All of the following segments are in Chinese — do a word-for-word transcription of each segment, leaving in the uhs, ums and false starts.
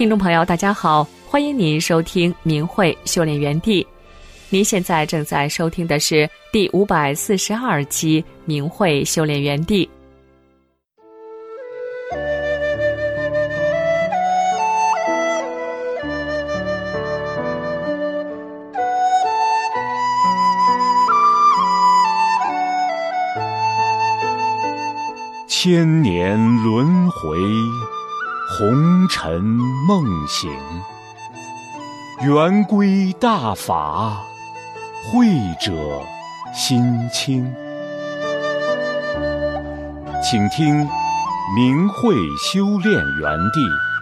听众朋友大家好，欢迎您收听明慧修炼园地。您现在正在收听的是第五百四十二期明慧修炼园地。 千年轮回，红尘梦醒，圆归大法，慧者心清。请听明慧修炼园地。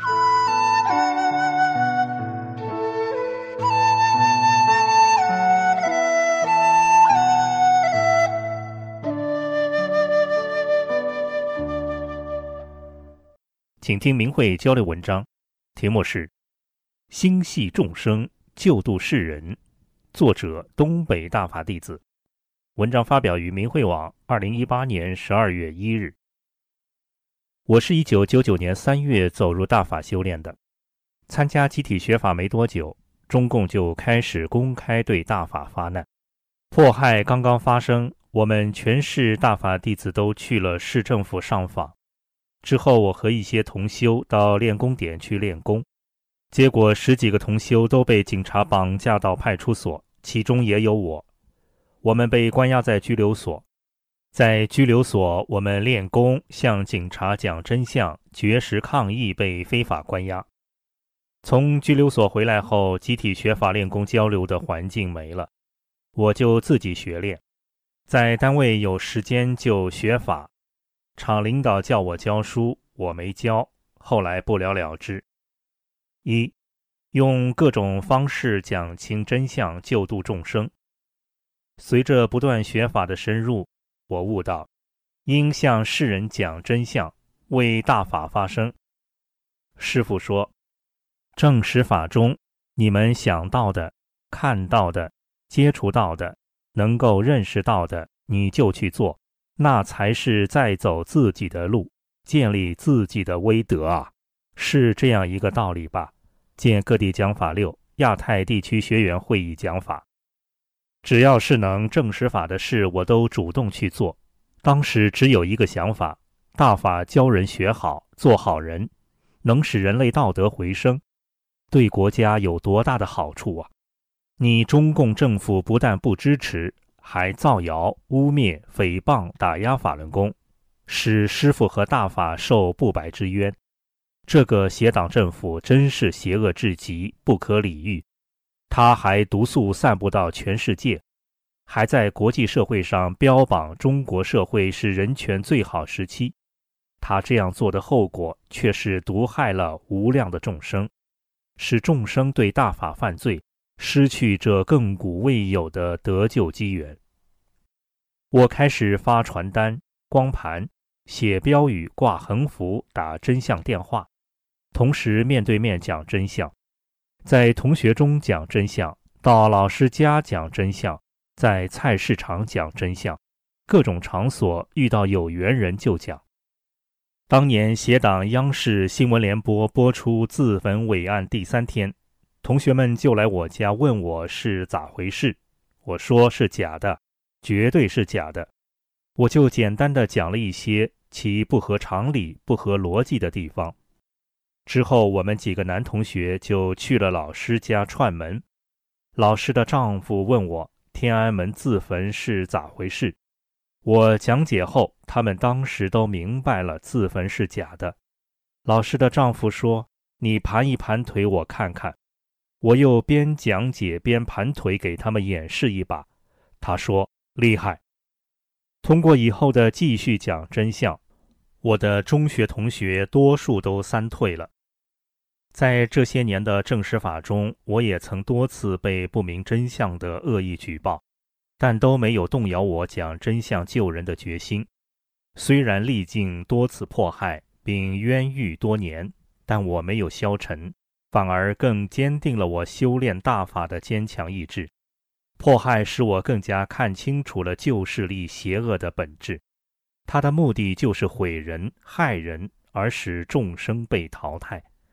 请听明慧交流文章，题目是心系众生，救度世人，作者东北大法弟子。文章发表于明慧网二零一八年十二月一日。我是一九九九年三月走入大法修炼的，参加集体学法没多久，中共就开始公开对大法发难。迫害刚刚发生，我们全市大法弟子都去了市政府上访。之后我和一些同修到练功点去练功，结果十几个同修都被警察绑架到派出所，其中也有我。我们被关押在拘留所，在拘留所我们练功，向警察讲真相，绝食抗议，被非法关押。从拘留所回来后，集体学法练功交流的环境没了，我就自己学练，在单位有时间就学法，厂领导叫我教书，我没教，后来不了了之。一，用各种方式讲清真相，救度众生。随着不断学法的深入，我悟到，应向世人讲真相，为大法发声。师父说，正实法中，你们想到的、看到的、接触到的、能够认识到的，你就去做。那才是在走自己的路，建立自己的威德啊，是这样一个道理吧？见各地讲法六亚太地区学员会议讲法，只要是能证实法的事，我都主动去做。当时只有一个想法，大法教人学好，做好人，能使人类道德回升，对国家有多大的好处啊！你中共政府不但不支持，还造谣、污蔑、诽谤、打压法轮功，使师父和大法受不白之冤。这个邪党政府真是邪恶至极，不可理喻。他还毒素散布到全世界，还在国际社会上标榜中国社会是人权最好时期。他这样做的后果，却是毒害了无量的众生，使众生对大法犯罪，失去这亘古未有的得救机缘。我开始发传单、光盘，写标语、挂横幅、打真相电话，同时面对面讲真相，在同学中讲真相，到老师家讲真相，在菜市场讲真相，各种场所遇到有缘人就讲。当年邪党央视新闻联播播出自焚伟案第三天，同学们就来我家问我是咋回事，我说是假的，绝对是假的。我就简单的讲了一些其不合常理、不合逻辑的地方。之后我们几个男同学就去了老师家串门，老师的丈夫问我天安门自焚是咋回事，我讲解后，他们当时都明白了自焚是假的。老师的丈夫说，你盘一盘腿我看看。我又边讲解边盘腿给他们演示一把，他说厉害。通过以后的继续讲真相，我的中学同学多数都三退了。在这些年的证实法中，我也曾多次被不明真相的恶意举报，但都没有动摇我讲真相救人的决心。虽然历尽多次迫害并冤狱多年，但我没有消沉，反而更坚定了我修炼大法的坚强意志。迫害使我更加看清楚了旧势力邪恶的本质，它的目的就是毁人害人，而使众生被淘汰。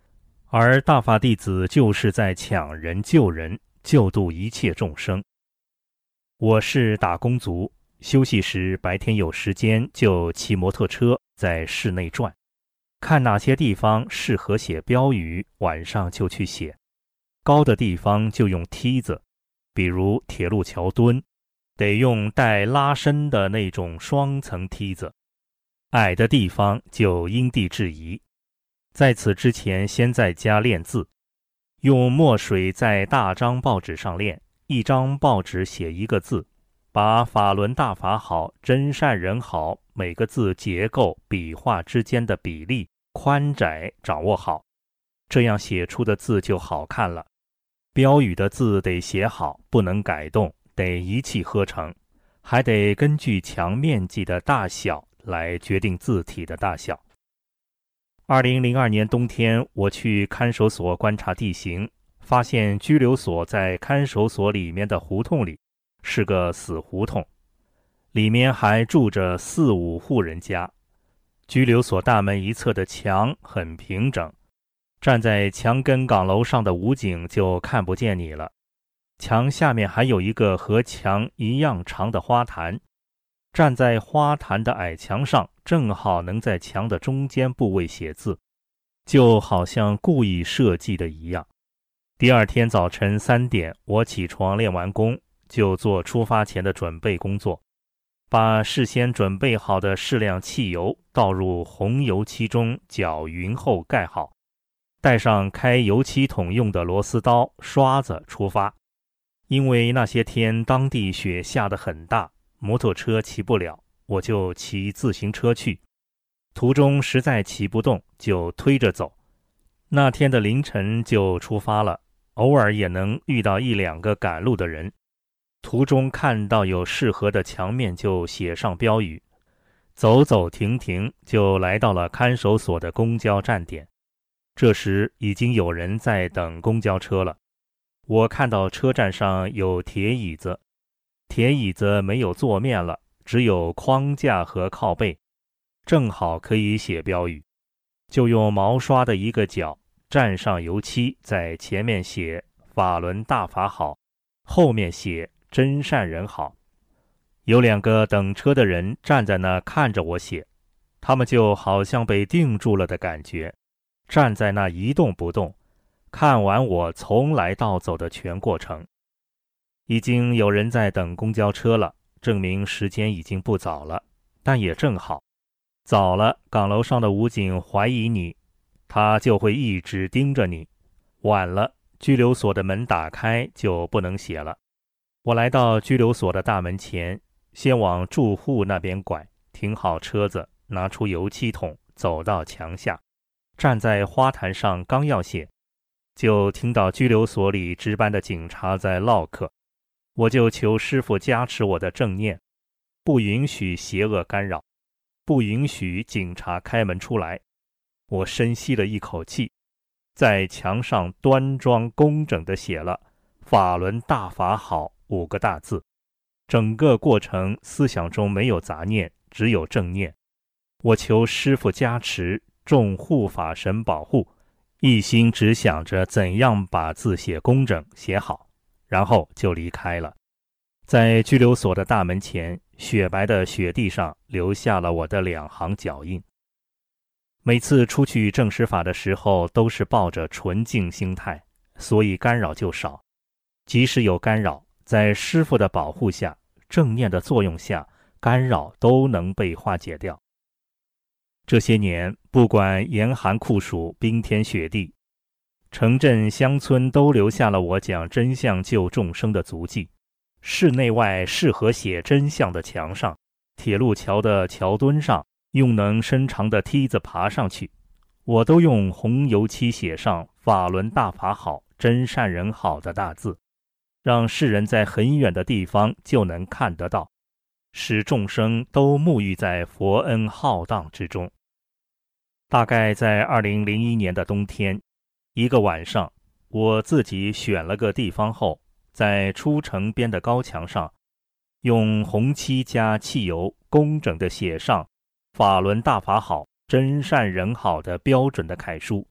而大法弟子就是在抢人救人，救度一切众生。我是打工族，休息时白天有时间就骑摩托车在市内转，看哪些地方适合写标语，晚上就去写。高的地方就用梯子，比如铁路桥墩，得用带拉伸的那种双层梯子。矮的地方就因地制宜。在此之前，先在家练字，用墨水在大张报纸上练，一张报纸写一个字，把法轮大法好、真善人好每个字结构、笔画之间的比例、宽窄掌握好，这样写出的字就好看了。标语的字得写好，不能改动，得一气呵成，还得根据墙面积的大小来决定字体的大小。二零零二年冬天，我去看守所观察地形，发现拘留所在看守所里面的胡同里，是个死胡同，里面还住着四五户人家。拘留所大门一侧的墙很平整，站在墙根岗楼上的武警就看不见你了。墙下面还有一个和墙一样长的花坛，站在花坛的矮墙上，正好能在墙的中间部位写字，就好像故意设计的一样。第二天早晨三点，我起床练完功，就做出发前的准备工作，把事先准备好的适量汽油倒入红油漆中，搅匀后盖好，带上开油漆桶用的螺丝刀、刷子出发。因为那些天当地雪下得很大，摩托车骑不了，我就骑自行车去。途中实在骑不动，就推着走。那天的凌晨就出发了，偶尔也能遇到一两个赶路的人。途中看到有适合的墙面就写上标语，走走停停就来到了看守所的公交站点。这时已经有人在等公交车了。我看到车站上有铁椅子，铁椅子没有座面了，只有框架和靠背，正好可以写标语。就用毛刷的一个角蘸上油漆，在前面写法轮大法好，后面写真善人好。有两个等车的人站在那看着我写，他们就好像被定住了的感觉，站在那一动不动，看完我从来到走的全过程。已经有人在等公交车了，证明时间已经不早了，但也正好。早了，岗楼上的武警怀疑你，他就会一直盯着你；晚了，拘留所的门打开就不能写了。我来到拘留所的大门前，先往住户那边拐，停好车子，拿出油漆桶，走到墙下，站在花坛上刚要写，就听到拘留所里值班的警察在唠嗑。我就求师父加持我的正念，不允许邪恶干扰，不允许警察开门出来。我深吸了一口气，在墙上端庄工整地写了法轮大法好五个大字。整个过程思想中没有杂念，只有正念。我求师父加持，众护法神保护，一心只想着怎样把字写工整写好，然后就离开了。在拘留所的大门前，雪白的雪地上留下了我的两行脚印。每次出去证实法的时候，都是抱着纯净心态，所以干扰就少。即使有干扰，在师父的保护下，正念的作用下，干扰都能被化解掉。这些年，不管严寒酷暑、冰天雪地，城镇乡村都留下了我讲真相救众生的足迹。室内外适合写真相的墙上，铁路桥的桥墩上，用能伸长的梯子爬上去，我都用红油漆写上法轮大法好，真善人好的大字，让世人在很远的地方就能看得到，使众生都沐浴在佛恩浩荡之中。大概在二零零一年的冬天，一个晚上，我自己选了个地方后，在出城边的高墙上，用红漆加汽油工整地写上法轮大法好，真善人好的标准的楷书，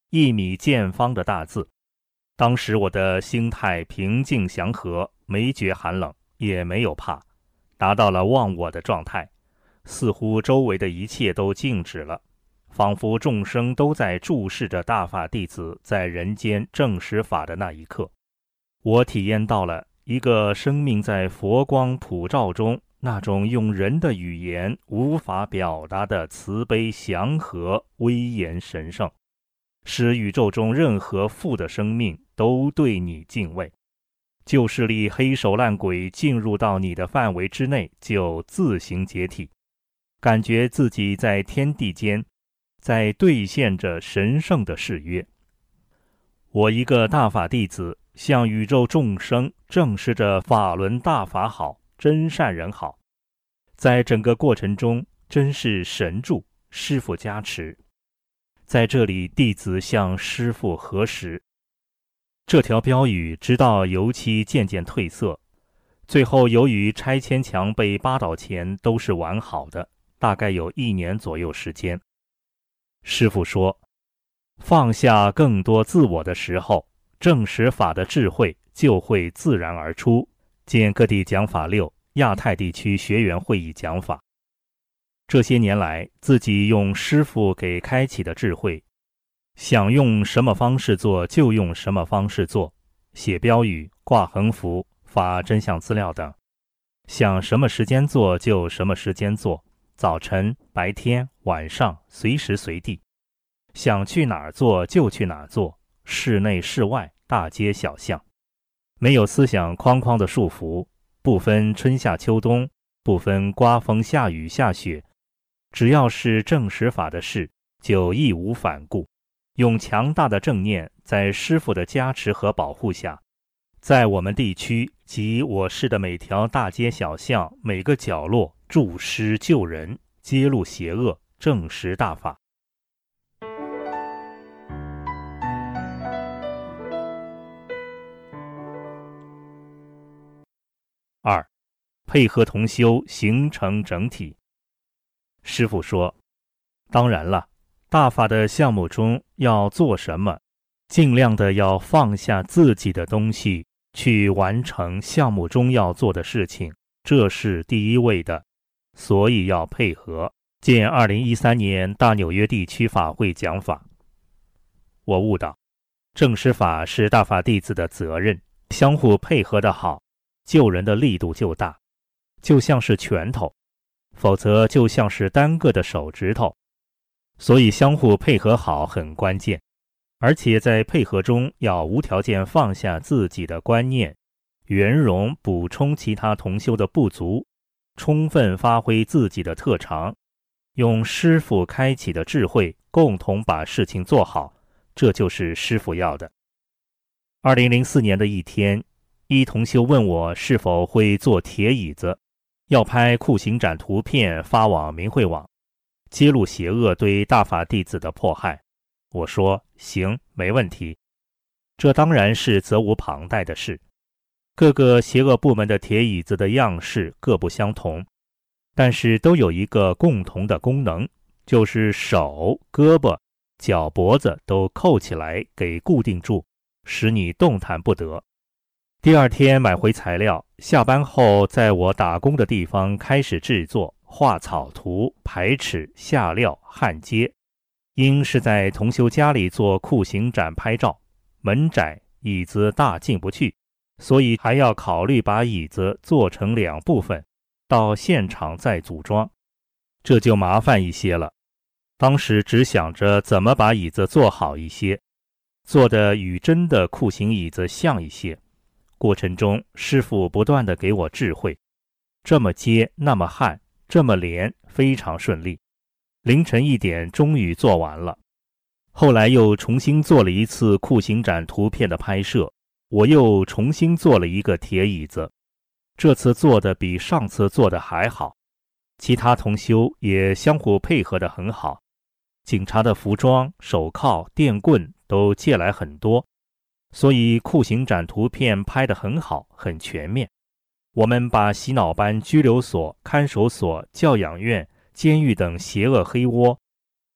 一米见方的大字。当时我的心态平静祥和，没觉寒冷，也没有怕，达到了忘我的状态，似乎周围的一切都静止了，仿佛众生都在注视着大法弟子在人间证实法的那一刻。我体验到了一个生命在佛光普照中那种用人的语言无法表达的慈悲祥和威严神圣，使宇宙中任何负的生命都对你敬畏。旧势力黑手烂鬼进入到你的范围之内，就自行解体，感觉自己在天地间在兑现着神圣的誓约。我一个大法弟子向宇宙众生证实着法轮大法好，真善人好。在整个过程中真是神助，师父加持。在这里弟子向师父核实。这条标语直到油漆渐渐褪色，最后由于拆迁墙被扒倒前都是完好的，大概有一年左右时间。师父说，放下更多自我的时候，证实法的智慧就会自然而出。见各地讲法六亚太地区学员会议讲法。这些年来，自己用师父给开启的智慧，想用什么方式做就用什么方式做，写标语、挂横幅、发真相资料等，想什么时间做就什么时间做，早晨、白天、晚上，随时随地，想去哪儿做就去哪儿做，室内室外，大街小巷，没有思想框框的束缚，不分春夏秋冬，不分刮风下雨下雪，只要是证实法的事，就义无反顾，用强大的正念，在师父的加持和保护下，在我们地区及我市的每条大街小巷，每个角落助师救人，揭露邪恶，证实大法。二，配合同修形成整体。师父说，当然了，大法的项目中要做什么，尽量的要放下自己的东西，去完成项目中要做的事情，这是第一位的，所以要配合。见二零一三年大纽约地区法会讲法。我悟到，证实法是大法弟子的责任，相互配合的好，救人的力度就大，就像是拳头，否则就像是单个的手指头。所以相互配合好很关键，而且在配合中要无条件放下自己的观念，圆融补充其他同修的不足，充分发挥自己的特长，用师父开启的智慧共同把事情做好，这就是师父要的。二零零四年的一天，一同修问我是否会做铁椅子，要拍酷刑展图片发往明慧网，揭露邪恶对大法弟子的迫害。我说行，没问题。这当然是责无旁贷的事。各个邪恶部门的铁椅子的样式各不相同，但是都有一个共同的功能，就是手、胳膊、脚、脖子都扣起来给固定住，使你动弹不得。第二天买回材料，下班后在我打工的地方开始制作，画草图、排尺、下料、焊接。因是在同修家里做酷刑展拍照，门窄，椅子大进不去，所以还要考虑把椅子做成两部分，到现场再组装，这就麻烦一些了。当时只想着怎么把椅子做好一些，做的与真的酷刑椅子像一些。过程中师父不断地给我智慧，这么接，那么焊，这么连，非常顺利。凌晨一点终于做完了。后来又重新做了一次酷刑展图片的拍摄，我又重新做了一个铁椅子，这次做的比上次做的还好。其他同修也相互配合得很好，警察的服装、手铐、电棍都借来很多，所以酷刑展图片拍得很好，很全面。我们把洗脑班、拘留所、看守所、教养院、监狱等邪恶黑窝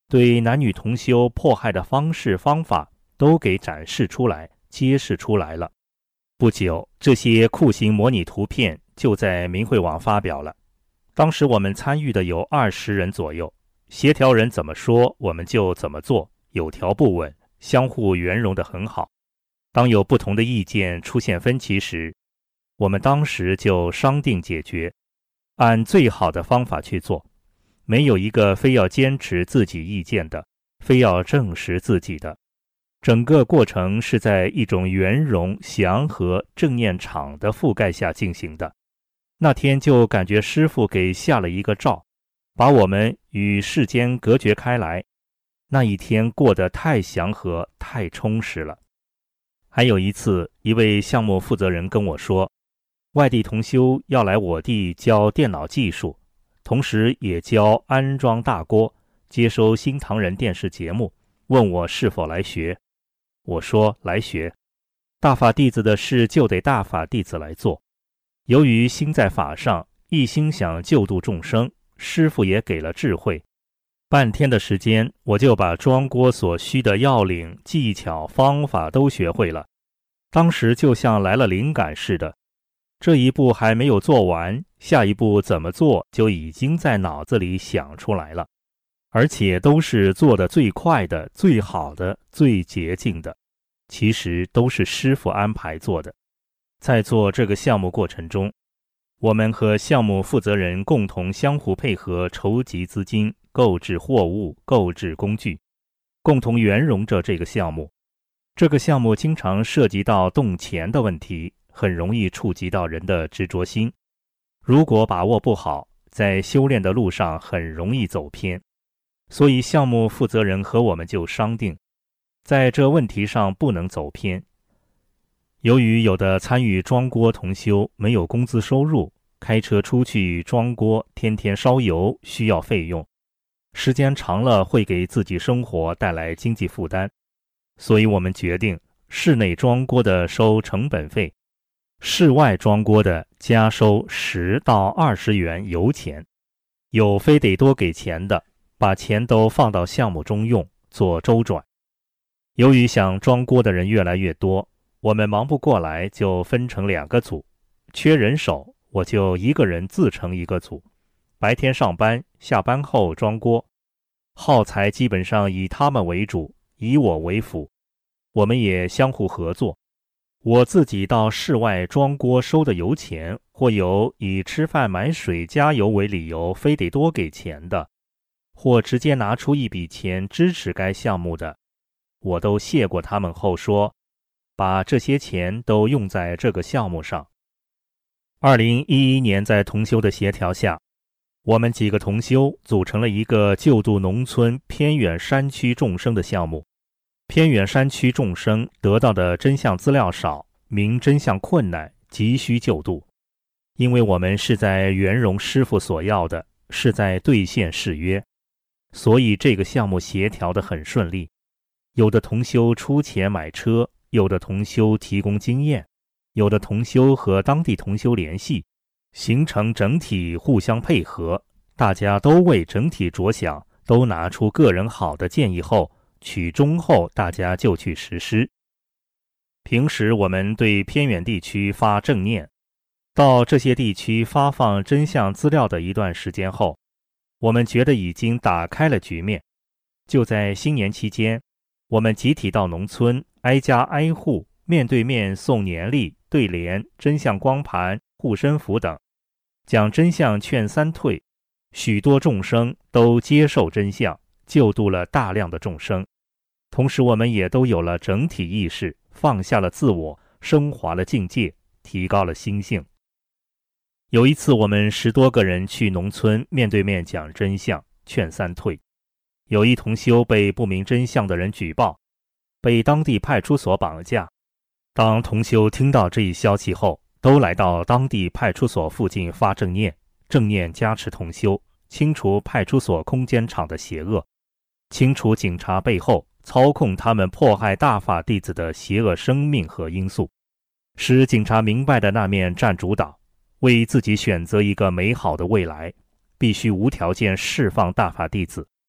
对男女同修迫害的方式方法都给展示出来、揭示出来了。不久，这些酷刑模拟图片就在明慧网发表了。当时我们参与的有二十人左右，协调人怎么说我们就怎么做，有条不紊，相互圆融得很好。当有不同的意见出现分歧时，我们当时就商定解决，按最好的方法去做，没有一个非要坚持自己意见的，非要证实自己的。整个过程是在一种圆融、祥和、正念场的覆盖下进行的。那天就感觉师父给下了一个罩，把我们与世间隔绝开来。那一天过得太祥和、太充实了。还有一次，一位项目负责人跟我说，外地同修要来我地教电脑技术，同时也教安装大锅，接收新唐人电视节目，问我是否来学。我说来学，大法弟子的事就得大法弟子来做。由于心在法上，一心想救度众生，师父也给了智慧。半天的时间，我就把装锅所需的要领、技巧、方法都学会了。当时就像来了灵感似的，这一步还没有做完，下一步怎么做就已经在脑子里想出来了，而且都是做得最快的、最好的、最捷径的，其实都是师父安排做的。在做这个项目过程中，我们和项目负责人共同相互配合，筹集资金，购置货物，购置工具，共同圆融着这个项目。这个项目经常涉及到动钱的问题，很容易触及到人的执着心。如果把握不好，在修炼的路上很容易走偏。所以项目负责人和我们就商定，在这问题上不能走偏。由于有的参与装锅同修没有工资收入，开车出去装锅，天天烧油，需要费用，时间长了会给自己生活带来经济负担，所以我们决定室内装锅的收成本费，室外装锅的加收十到二十元油钱。有非得多给钱的，把钱都放到项目中用，做周转。由于想装锅的人越来越多，我们忙不过来，就分成两个组，缺人手，我就一个人自成一个组，白天上班，下班后装锅，耗材基本上以他们为主，以我为辅，我们也相互合作。我自己到室外装锅收的油钱，或有以吃饭买水加油为理由非得多给钱的，或直接拿出一笔钱支持该项目的，我都谢过他们后说，把这些钱都用在这个项目上。二零一一年在同修的协调下，我们几个同修组成了一个救度农村偏远山区众生的项目。偏远山区众生得到的真相资料少，明真相困难，急需救度。因为我们是在圆融师父所要的，是在兑现誓约，所以这个项目协调得很顺利。有的同修出钱买车，有的同修提供经验，有的同修和当地同修联系，形成整体互相配合，大家都为整体着想，都拿出个人好的建议后，取中后大家就去实施。平时我们对偏远地区发正念，到这些地区发放真相资料的一段时间后，我们觉得已经打开了局面。就在新年期间，我们集体到农村，挨家挨户，面对面送年历、对联、真相光盘、护身符等，讲真相劝三退，许多众生都接受真相，救度了大量的众生。同时我们也都有了整体意识，放下了自我，升华了境界，提高了心性。有一次我们十多个人去农村面对面讲真相劝三退，有一同修被不明真相的人举报，被当地派出所绑架。当同修听到这一消息后，都来到当地派出所附近发正念，正念加持同修，清除派出所空间场的邪恶，清除警察背后操控他们迫害大法弟子的邪恶生命和因素，使警察明白的那面占主导，为自己选择一个美好的未来，必须无条件释放大法弟子。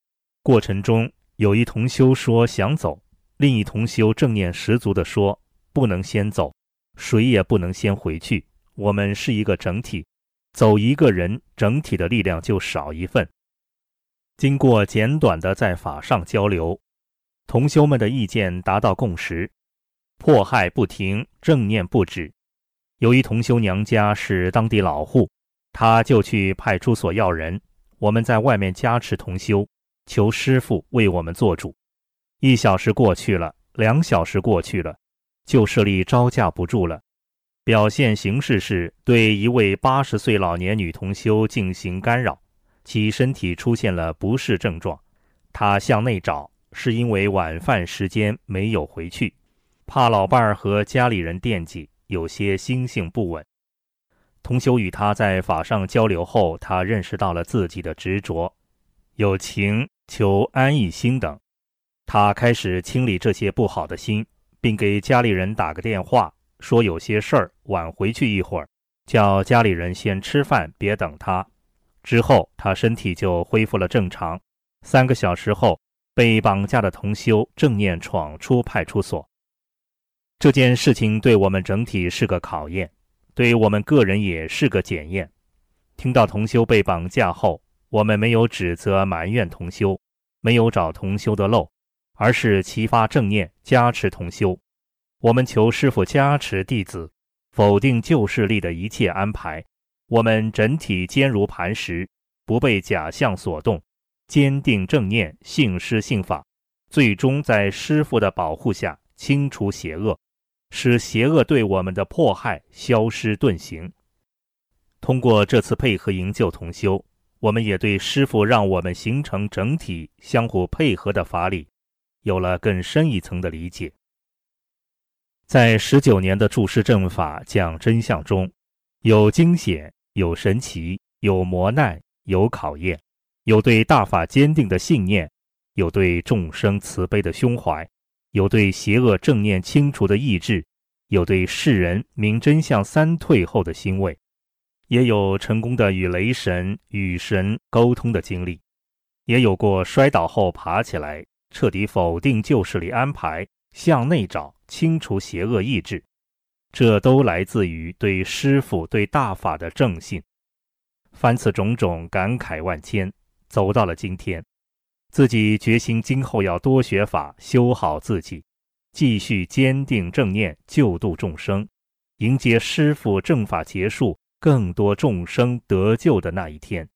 过程中有一同修说想走，另一同修正念十足地说不能先走，谁也不能先回去，我们是一个整体，走一个人，整体的力量就少一份。经过简短的在法上交流，同修们的意见达到共识，迫害不停，正念不止。有一同修娘家是当地老户，他就去派出所要人，我们在外面加持同修，求师父为我们做主。一小时过去了，两小时过去了，旧势力招架不住了，表现形式是对一位八十岁老年女同修进行干扰，其身体出现了不适症状。她向内找，是因为晚饭时间没有回去，怕老伴儿和家里人惦记，有些心性不稳。同修与他在法上交流后，他认识到了自己的执着、有情、求安逸心等。他开始清理这些不好的心，并给家里人打个电话，说有些事儿晚回去一会儿，叫家里人先吃饭，别等他。之后他身体就恢复了正常。三个小时后，被绑架的同修正念闯出派出所。这件事情对我们整体是个考验，对我们个人也是个检验。听到同修被绑架后，我们没有指责埋怨同修，没有找同修的漏，而是齐发正念，加持同修。我们求师父加持弟子，否定旧势力的一切安排。我们整体坚如磐石，不被假象所动，坚定正念，信师信法，最终在师父的保护下清除邪恶，使邪恶对我们的迫害消失遁形。通过这次配合营救同修，我们也对师父让我们形成整体相互配合的法理有了更深一层的理解。在十九年的注释正法讲真相中，有惊险，有神奇，有磨难，有考验，有对大法坚定的信念，有对众生慈悲的胸怀，有对邪恶正念清除的意志，有对世人明真相三退后的欣慰，也有成功的与雷神、雨神沟通的经历，也有过摔倒后爬起来，彻底否定旧势力安排，向内找，清除邪恶意志。这都来自于对师父、对大法的正信。凡此种种，感慨万千，走到了今天，自己决心今后要多学法，修好自己，继续坚定正念，救度众生，迎接师父正法结束，更多众生得救的那一天。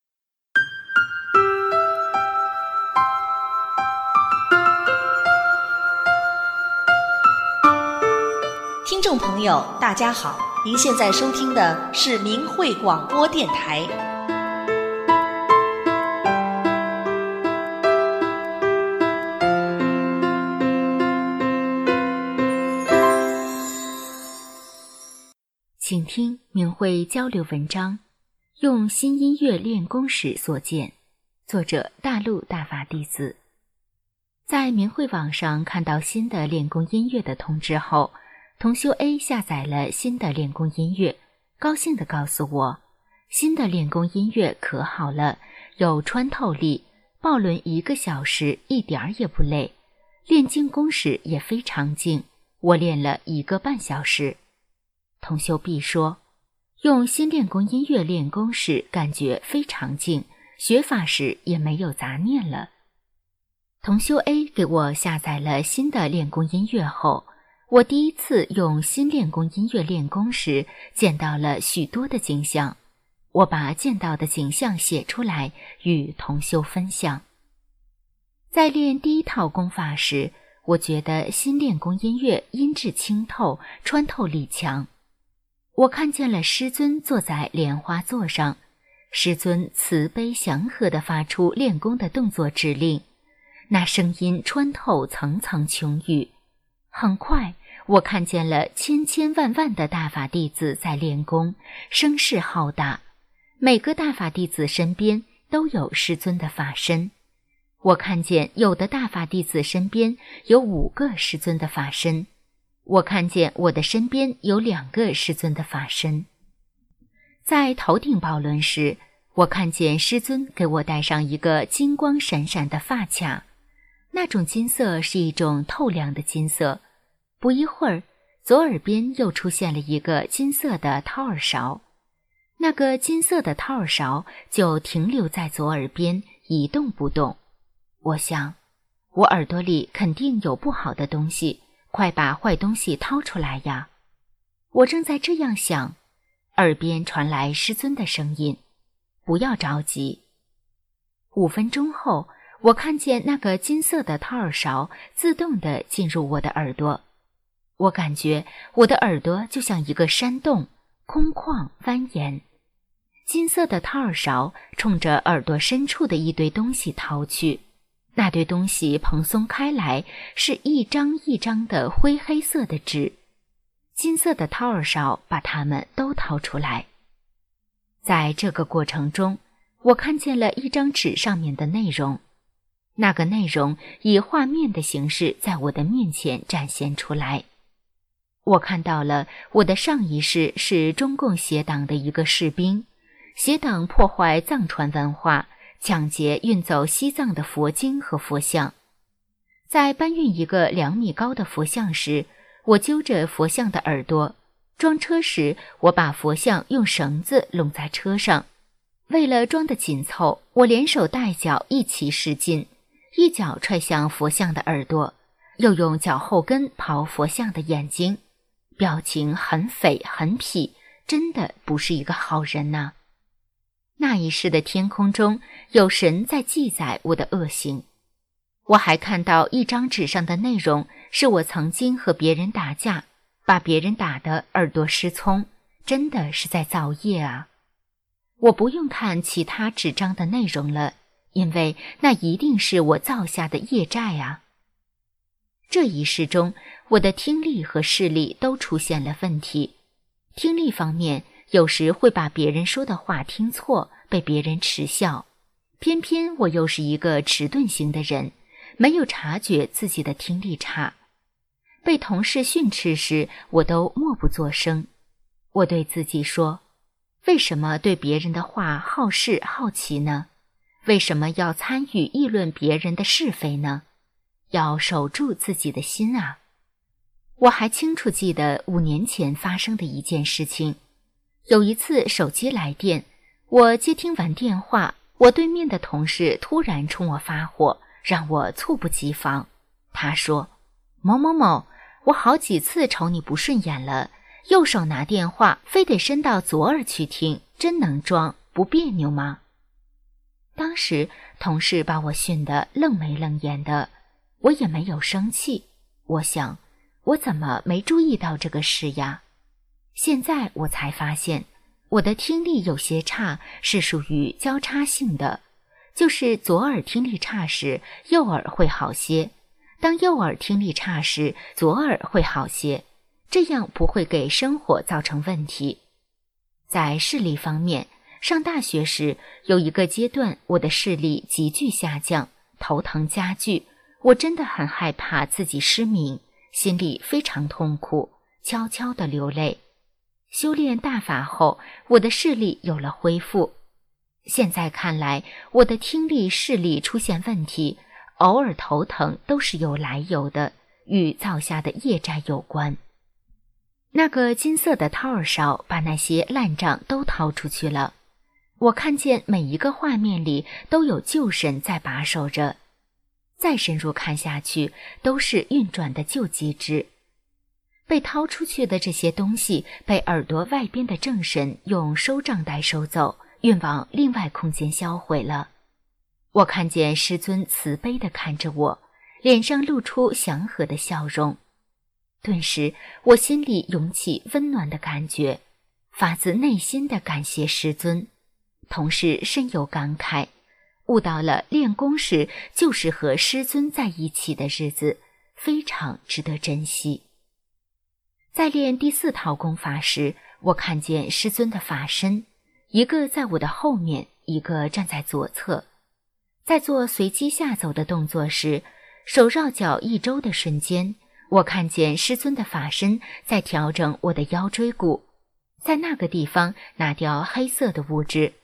听众朋友大家好，您现在收听的是明慧广播电台。 请听明慧交流文章，用新音乐练功时所见，作者大陆大法弟子。在明慧网上看到新的练功音乐的通知后，同修 A 下载了新的练功音乐，高兴地告诉我，新的练功音乐可好了，有穿透力，抱轮一个小时一点儿也不累，练静功时也非常静，我练了一个半小时。同修 B 说，用新练功音乐练功时感觉非常静，学法时也没有杂念了。同修 A 给我下载了新的练功音乐后，我第一次用新练功音乐练功时，见到了许多的景象。我把见到的景象写出来，与同修分享。在练第一套功法时，我觉得新练功音乐音质清透，穿透力强。我看见了师尊坐在莲花座上，师尊慈悲祥和地发出练功的动作指令，那声音穿透层层穹宇。很快，我看见了千千万万的大法弟子在练功，声势浩大，每个大法弟子身边都有师尊的法身。我看见有的大法弟子身边有五个师尊的法身，我看见我的身边有两个师尊的法身。在头顶宝轮时， 我看见师尊给我戴上一个金光闪闪的发卡，那种金色是一种透亮的金色。不一会儿，左耳边又出现了一个金色的掏耳勺，那个金色的掏耳勺就停留在左耳边一动不动。我想，我耳朵里肯定有不好的东西，快把坏东西掏出来呀！我正在这样想，耳边传来师尊的声音：不要着急。五分钟后，我看见那个金色的掏耳勺自动地进入我的耳朵，我感觉我的耳朵就像一个山洞，空旷蜿蜒。金色的掏耳勺冲着耳朵深处的一堆东西掏去，那堆东西蓬松开来，是一张一张的灰黑色的纸。金色的掏耳勺把它们都掏出来。在这个过程中，我看见了一张纸上面的内容，那个内容以画面的形式在我的面前展现出来。我看到了我的上一世是中共邪党的一个士兵，邪党破坏藏传文化，抢劫运走西藏的佛经和佛像。在搬运一个两米高的佛像时，我揪着佛像的耳朵，装车时我把佛像用绳子拢在车上。为了装得紧凑，我连手带脚一起使劲，一脚踹向佛像的耳朵，又用脚后跟刨佛像的眼睛，表情很匪很痞，真的不是一个好人呐。那一世的天空中有神在记载我的恶行。我还看到一张纸上的内容是我曾经和别人打架，把别人打得耳朵失聪，真的是在造业啊。我不用看其他纸张的内容了，因为那一定是我造下的业债啊。这一世中，我的听力和视力都出现了问题。听力方面，有时会把别人说的话听错，被别人耻笑。偏偏我又是一个迟钝型的人，没有察觉自己的听力差。被同事训斥时，我都默不作声。我对自己说，为什么对别人的话好事好奇呢？为什么要参与议论别人的是非呢？要守住自己的心啊！我还清楚记得五年前发生的一件事情。有一次手机来电，我接听完电话，我对面的同事突然冲我发火，让我猝不及防。他说，某某某，我好几次瞅你不顺眼了，右手拿电话非得伸到左耳去听，真能装，不别扭吗？当时同事把我训得愣眉愣眼的，我也没有生气。我想，我怎么没注意到这个事呀？现在我才发现，我的听力有些差是属于交叉性的，就是左耳听力差时，右耳会好些；当右耳听力差时，左耳会好些，这样不会给生活造成问题。在视力方面，上大学时有一个阶段，我的视力急剧下降，头疼加剧，我真的很害怕自己失明，心里非常痛苦，悄悄地流泪。修炼大法后，我的视力有了恢复。现在看来，我的听力视力出现问题，偶尔头疼都是有来由的，与造下的业债有关。那个金色的掏耳勺把那些烂账都掏出去了。我看见每一个画面里都有旧神在把守着，再深入看下去，都是运转的旧机制。被掏出去的这些东西被耳朵外边的正神用收账袋收走，运往另外空间销毁了。我看见师尊慈悲地看着我，脸上露出祥和的笑容。顿时我心里涌起温暖的感觉，发自内心地感谢师尊，同时深有感慨，悟到了练功时就是和师尊在一起的日子，非常值得珍惜。在练第四套功法时，我看见师尊的法身，一个在我的后面，一个站在左侧。在做随机下走的动作时，手绕脚一周的瞬间，我看见师尊的法身在调整我的腰椎骨，在那个地方拿掉黑色的物质。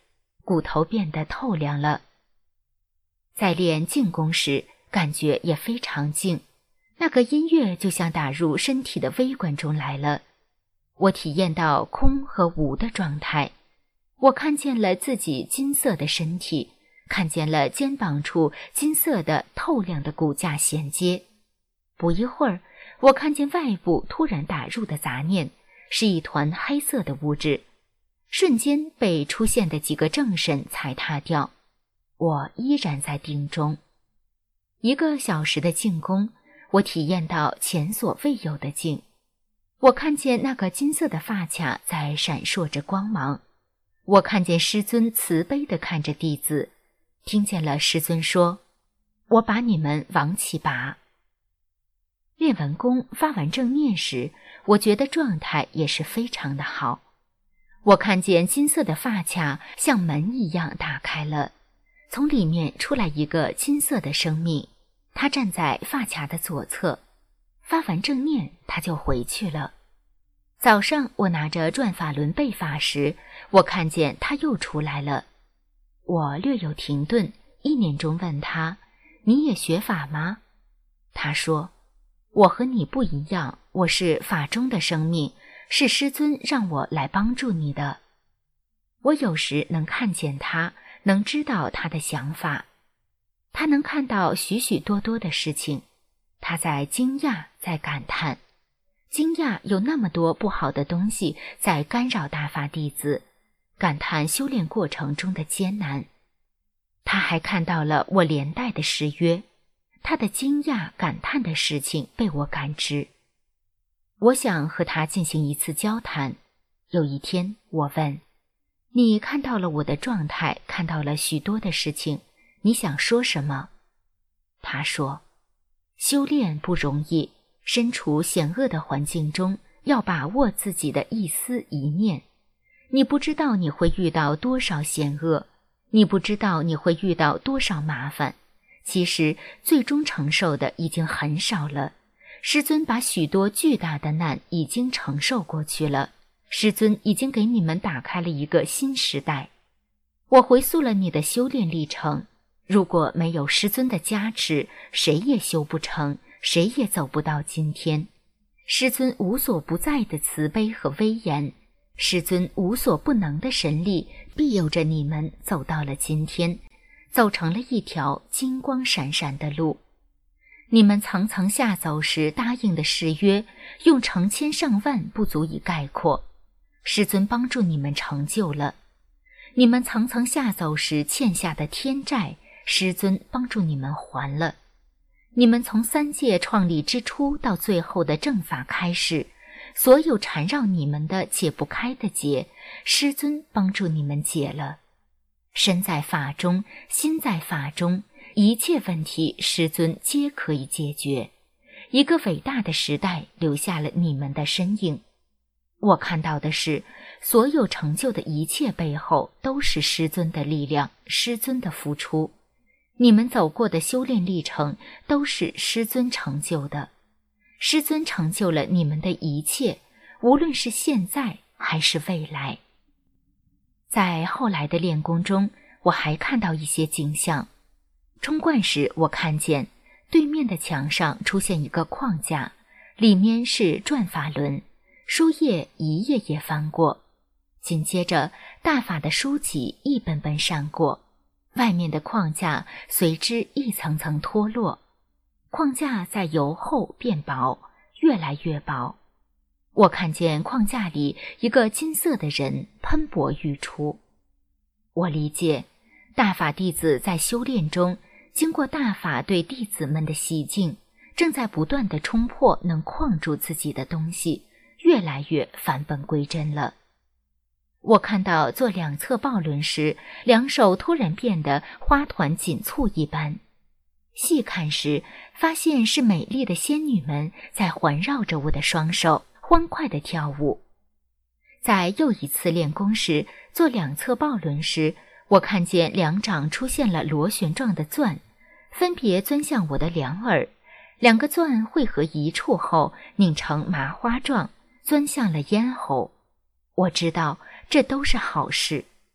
骨头变得透亮了。在练静功时，感觉也非常静，那个音乐就像打入身体的微观中来了。我体验到空和无的状态，我看见了自己金色的身体，看见了肩膀处金色的透亮的骨架衔接。不一会儿，我看见外部突然打入的杂念，是一团黑色的物质，瞬间被出现的几个正神踩踏掉。我依然在定中。一个小时的静功，我体验到前所未有的静。我看见那个金色的发卡在闪烁着光芒，我看见师尊慈悲地看着弟子，听见了师尊说：“我把你们往起拔。”练完功发完正念时，我觉得状态也是非常的好。我看见金色的发卡像门一样打开了，从里面出来一个金色的生命，他站在发卡的左侧。发完正念，他就回去了。早上我拿着转法轮背法时，我看见他又出来了。我略有停顿，意念中问他：“你也学法吗？”他说：“我和你不一样，我是法中的生命，是师尊让我来帮助你的。”我有时能看见他，能知道他的想法，他能看到许许多多的事情。他在惊讶，在感叹，惊讶有那么多不好的东西在干扰大法弟子，感叹修炼过程中的艰难。他还看到了我连带的誓约，他的惊讶感叹的事情被我感知。我想和他进行一次交谈。有一天我问：“你看到了我的状态，看到了许多的事情，你想说什么？”他说：“修炼不容易，身处险恶的环境中，要把握自己的一丝一念。你不知道你会遇到多少险恶，你不知道你会遇到多少麻烦，其实最终承受的已经很少了。师尊把许多巨大的难已经承受过去了，师尊已经给你们打开了一个新时代。我回溯了你的修炼历程，如果没有师尊的加持，谁也修不成，谁也走不到今天。师尊无所不在的慈悲和威严，师尊无所不能的神力，庇佑着你们走到了今天，走成了一条金光闪闪的路。你们层层下走时答应的誓约，用成千上万不足以概括。师尊帮助你们成就了。你们层层下走时欠下的天债，师尊帮助你们还了。你们从三界创立之初到最后的正法开始，所有缠绕你们的解不开的结，师尊帮助你们解了。身在法中，心在法中，一切问题师尊皆可以解决。一个伟大的时代留下了你们的身影。我看到的是，所有成就的一切背后都是师尊的力量，师尊的付出。你们走过的修炼历程都是师尊成就的，师尊成就了你们的一切，无论是现在还是未来。在后来的练功中，我还看到一些景象。冲冠时，我看见对面的墙上出现一个框架，里面是转法轮，书页一页页翻过，紧接着大法的书籍一本本闪过，外面的框架随之一层层脱落，框架在由厚变薄，越来越薄。我看见框架里一个金色的人喷薄欲出。我理解，大法弟子在修炼中，经过大法对弟子们的洗净，正在不断地冲破能框住自己的东西，越来越返本归真了。我看到做两侧抱轮时，两手突然变得花团锦簇一般。细看时，发现是美丽的仙女们在环绕着我的双手，欢快地跳舞。在又一次练功时，做两侧抱轮时，我看见两掌出现了螺旋状的钻，分别钻向我的两耳，两个钻汇合一处后拧成麻花状，钻向了咽喉。我知道这都是好事。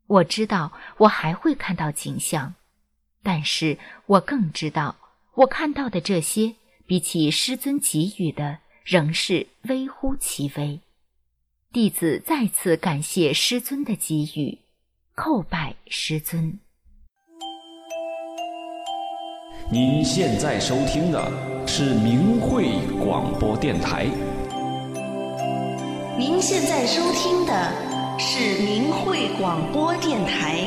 我知道我还会看到景象，但是我更知道，我看到的这些比起师尊给予的，仍是微乎其微。弟子再次感谢师尊的给予，叩拜师尊。 您现在收听的是明慧广播电台。 您现在收听的是明慧广播电台。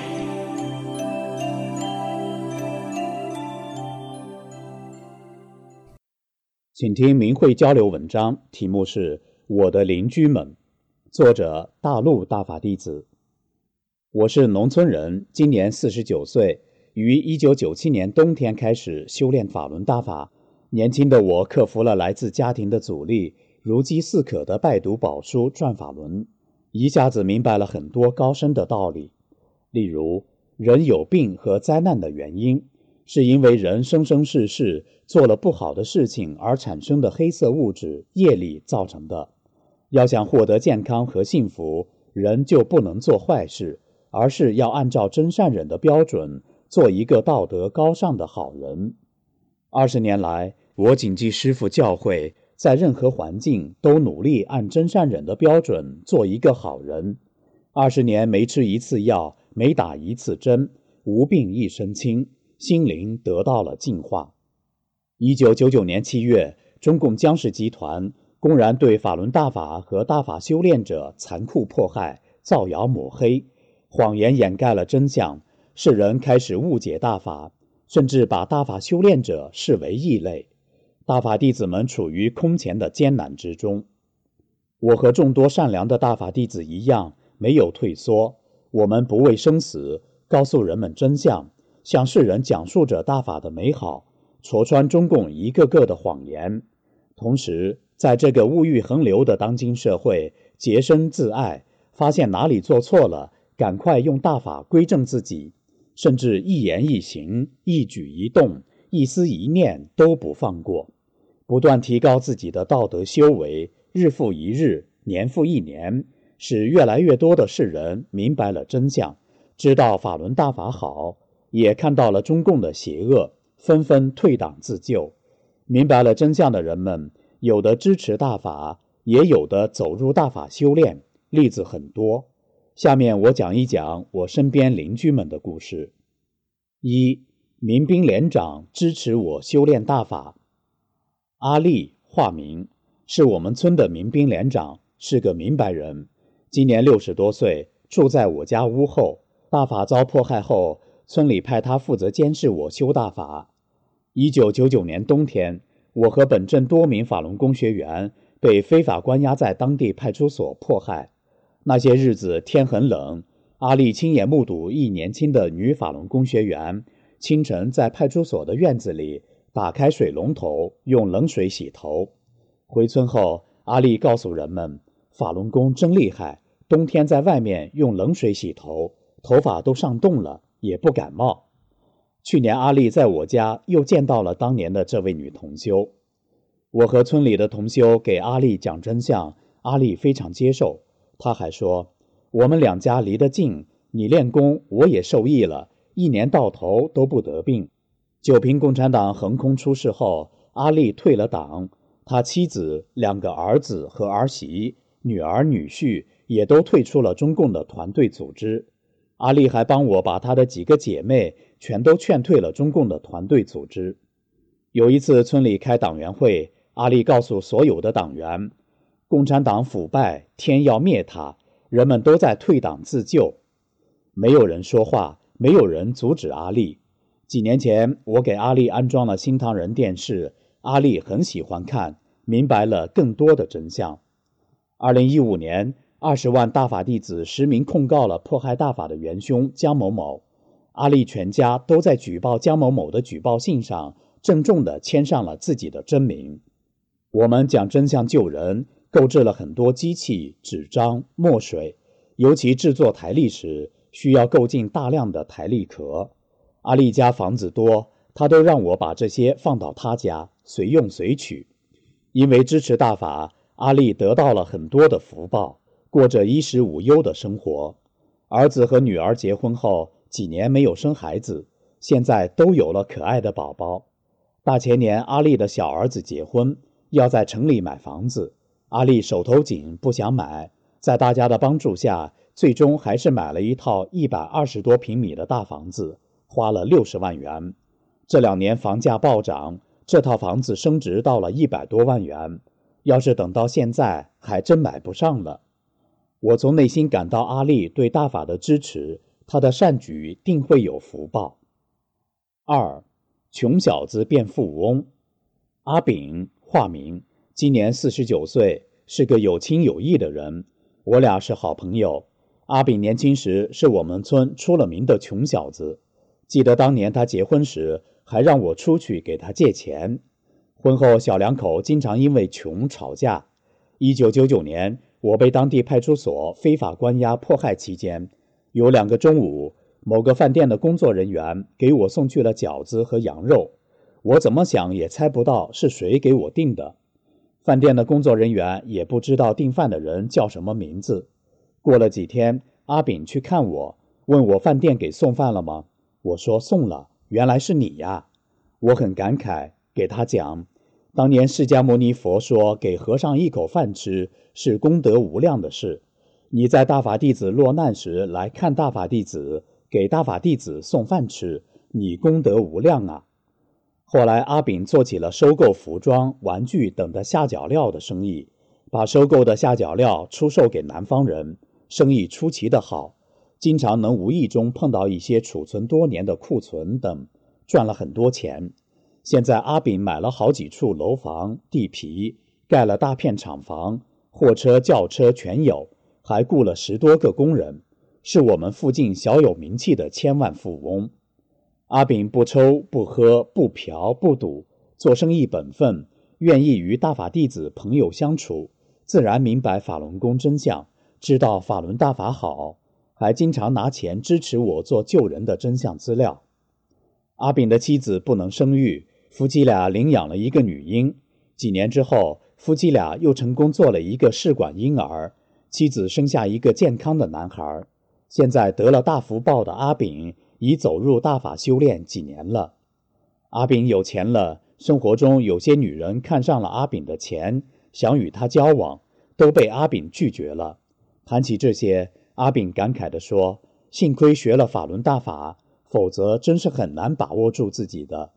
请听明慧交流文章，题目是《我的邻居们》，作者大陆大法弟子。我是农村人，今年四十九岁，于一九九七年冬天开始修炼法轮大法。年轻的我克服了来自家庭的阻力，如饥似渴地拜读宝书转法轮，一下子明白了很多高深的道理。例如，人有病和灾难的原因，是因为人生生世世做了不好的事情而产生的黑色物质业力造成的。要想获得健康和幸福，人就不能做坏事，而是要按照真善忍的标准，做一个道德高尚的好人。二十年来，我谨记师父教诲，在任何环境都努力按真善忍的标准做一个好人。二十年没吃一次药，没打一次针，无病一身轻，心灵得到了净化。一九九九年七月，中共江氏集团公然对法轮大法和大法修炼者残酷迫害，造谣抹黑，谎言掩盖了真相，世人开始误解大法，甚至把大法修炼者视为异类。大法弟子们处于空前的艰难之中。我和众多善良的大法弟子一样，没有退缩，我们不畏生死，告诉人们真相，向世人讲述着大法的美好，戳穿中共一个个的谎言。同时，在这个物欲横流的当今社会，洁身自爱，发现哪里做错了，赶快用大法归正自己，甚至一言一行、一举一动、一思一念都不放过，不断提高自己的道德修为，日复一日，年复一年，使越来越多的世人明白了真相，知道法轮大法好，也看到了中共的邪恶，纷纷退党自救。明白了真相的人们，有的支持大法，也有的走入大法修炼，例子很多。下面我讲一讲我身边邻居们的故事。一、民兵连长支持我修炼大法。阿丽，化名，是我们村的民兵连长，是个明白人，今年六十多岁，住在我家屋后。大法遭迫害后，村里派他负责监视我修大法。一九九九年冬天，我和本镇多名法轮功学员被非法关押在当地派出所迫害。那些日子天很冷，阿丽亲眼目睹一年轻的女法轮功学员清晨在派出所的院子里打开水龙头，用冷水洗头。回村后，阿丽告诉人们，法轮功真厉害，冬天在外面用冷水洗头，头发都上冻了，也不感冒。去年阿丽在我家又见到了当年的这位女同修。我和村里的同修给阿丽讲真相，阿丽非常接受。她还说，我们两家离得近，你练功我也受益了，一年到头都不得病。九平共产党横空出世后，阿丽退了党，他妻子、两个儿子和儿媳、女儿女婿也都退出了中共的团队组织。阿丽还帮我把她的几个姐妹全都劝退了中共的团队组织。有一次村里开党员会，阿丽告诉所有的党员，共产党腐败，天要灭它，人们都在退党自救。没有人说话，没有人阻止阿丽。几年前我给阿丽安装了新唐人电视，阿丽很喜欢看，明白了更多的真相。二零一五年，二十万大法弟子实名控告了迫害大法的元凶江某某，阿丽全家都在举报江某某的举报信上郑重地签上了自己的真名。我们讲真相救人，购置了很多机器、纸张、墨水，尤其制作台历时需要购进大量的台历壳。阿丽家房子多，他都让我把这些放到他家，随用随取。因为支持大法，阿丽得到了很多的福报，过着衣食无忧的生活。 儿子和女儿结婚后几年没有生孩子，现在都有了可爱的宝宝。大前年阿丽的小儿子结婚，要在城里买房子，阿丽手头紧不想买，在大家的帮助下，最终还是买了一套一百二十多平米的大房子，花了六十万元。这两年房价暴涨，这套房子升值到了一百多万元，要是等到现在还真买不上了。我从内心感到阿丽对大法的支持，她的善举定会有福报。二，穷小子变富翁。阿炳，化名，今年四十九岁，是个有亲有义的人，我俩是好朋友。阿炳年轻时是我们村出了名的穷小子，记得当年他结婚时还让我出去给他借钱。婚后小两口经常因为穷吵架。一九九九年我被当地派出所非法关押迫害期间，有两个中午，某个饭店的工作人员给我送去了饺子和羊肉，我怎么想也猜不到是谁给我订的。饭店的工作人员也不知道订饭的人叫什么名字。过了几天，阿炳去看我，问我饭店给送饭了吗？我说送了，原来是你呀。我很感慨，给他讲，当年释迦牟尼佛说给和尚一口饭吃是功德无量的事，你在大法弟子落难时来看大法弟子，给大法弟子送饭吃，你功德无量啊。后来阿炳做起了收购服装、玩具等的下脚料的生意，把收购的下脚料出售给南方人，生意出奇的好，经常能无意中碰到一些储存多年的库存等，赚了很多钱。现在阿炳买了好几处楼房、地皮，盖了大片厂房，货车、轿车全有，还雇了十多个工人，是我们附近小有名气的千万富翁。阿炳不抽不喝不嫖不赌，做生意本分，愿意与大法弟子朋友相处，自然明白法轮功真相，知道法轮大法好，还经常拿钱支持我做救人的真相资料。阿炳的妻子不能生育，夫妻俩领养了一个女婴，几年之后，夫妻俩又成功做了一个试管婴儿，妻子生下一个健康的男孩。现在得了大福报的阿炳已走入大法修炼几年了。阿炳有钱了，生活中有些女人看上了阿炳的钱，想与他交往，都被阿炳拒绝了。谈起这些，阿炳感慨地说，幸亏学了法轮大法，否则真是很难把握住自己的。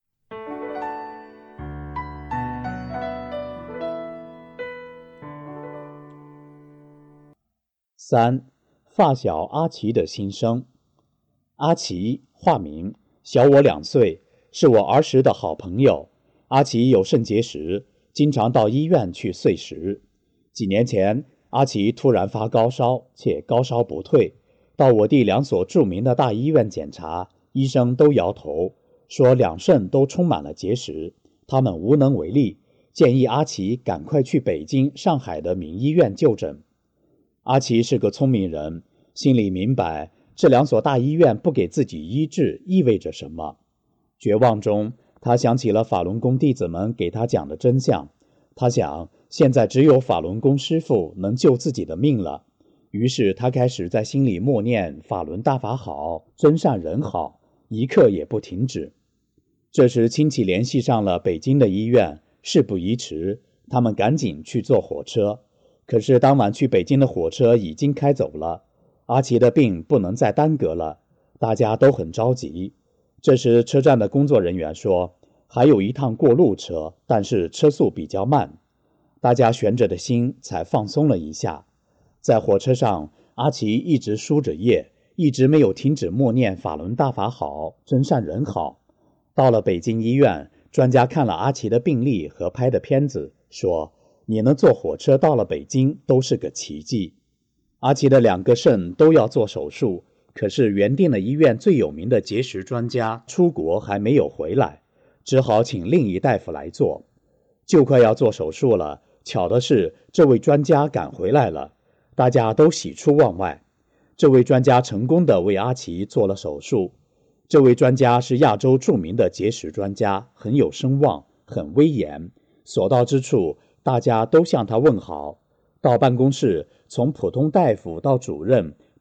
三，发小阿奇的心声。阿奇，化名，小我两岁，是我儿时的好朋友。阿奇有肾结石，经常到医院去碎石。几年前，阿奇突然发高烧，且高烧不退，到我弟两所著名的大医院检查，医生都摇头，说两肾都充满了结石，他们无能为力，建议阿奇赶快去北京、上海的名医院就诊。阿奇是个聪明人，心里明白这两所大医院不给自己医治意味着什么。绝望中，他想起了法轮功弟子们给他讲的真相，他想现在只有法轮功师父能救自己的命了，于是他开始在心里默念法轮大法好，真善人好，一刻也不停止。这时亲戚联系上了北京的医院，事不宜迟，他们赶紧去坐火车。可是当晚去北京的火车已经开走了，阿奇的病不能再耽搁了，大家都很着急。这时车站的工作人员说，还有一趟过路车，但是车速比较慢，大家悬着的心才放松了一下。在火车上，阿奇一直输着液，一直没有停止默念法轮大法好，真善人好。到了北京医院，专家看了阿奇的病历和拍的片子，说你能坐火车到了北京都是个奇迹。阿奇的两个肾都要做手术，可是原定了医院最有名的结石专家出国还没有回来，只好请另一大夫来做。就快要做手术了，巧的是这位专家赶回来了，大家都喜出望外。这位专家成功地为阿奇做了手术。这位专家是亚洲著名的结石专家，很有声望，很威严，所到之处大家都向他问好。到办公室，从普通大夫到主任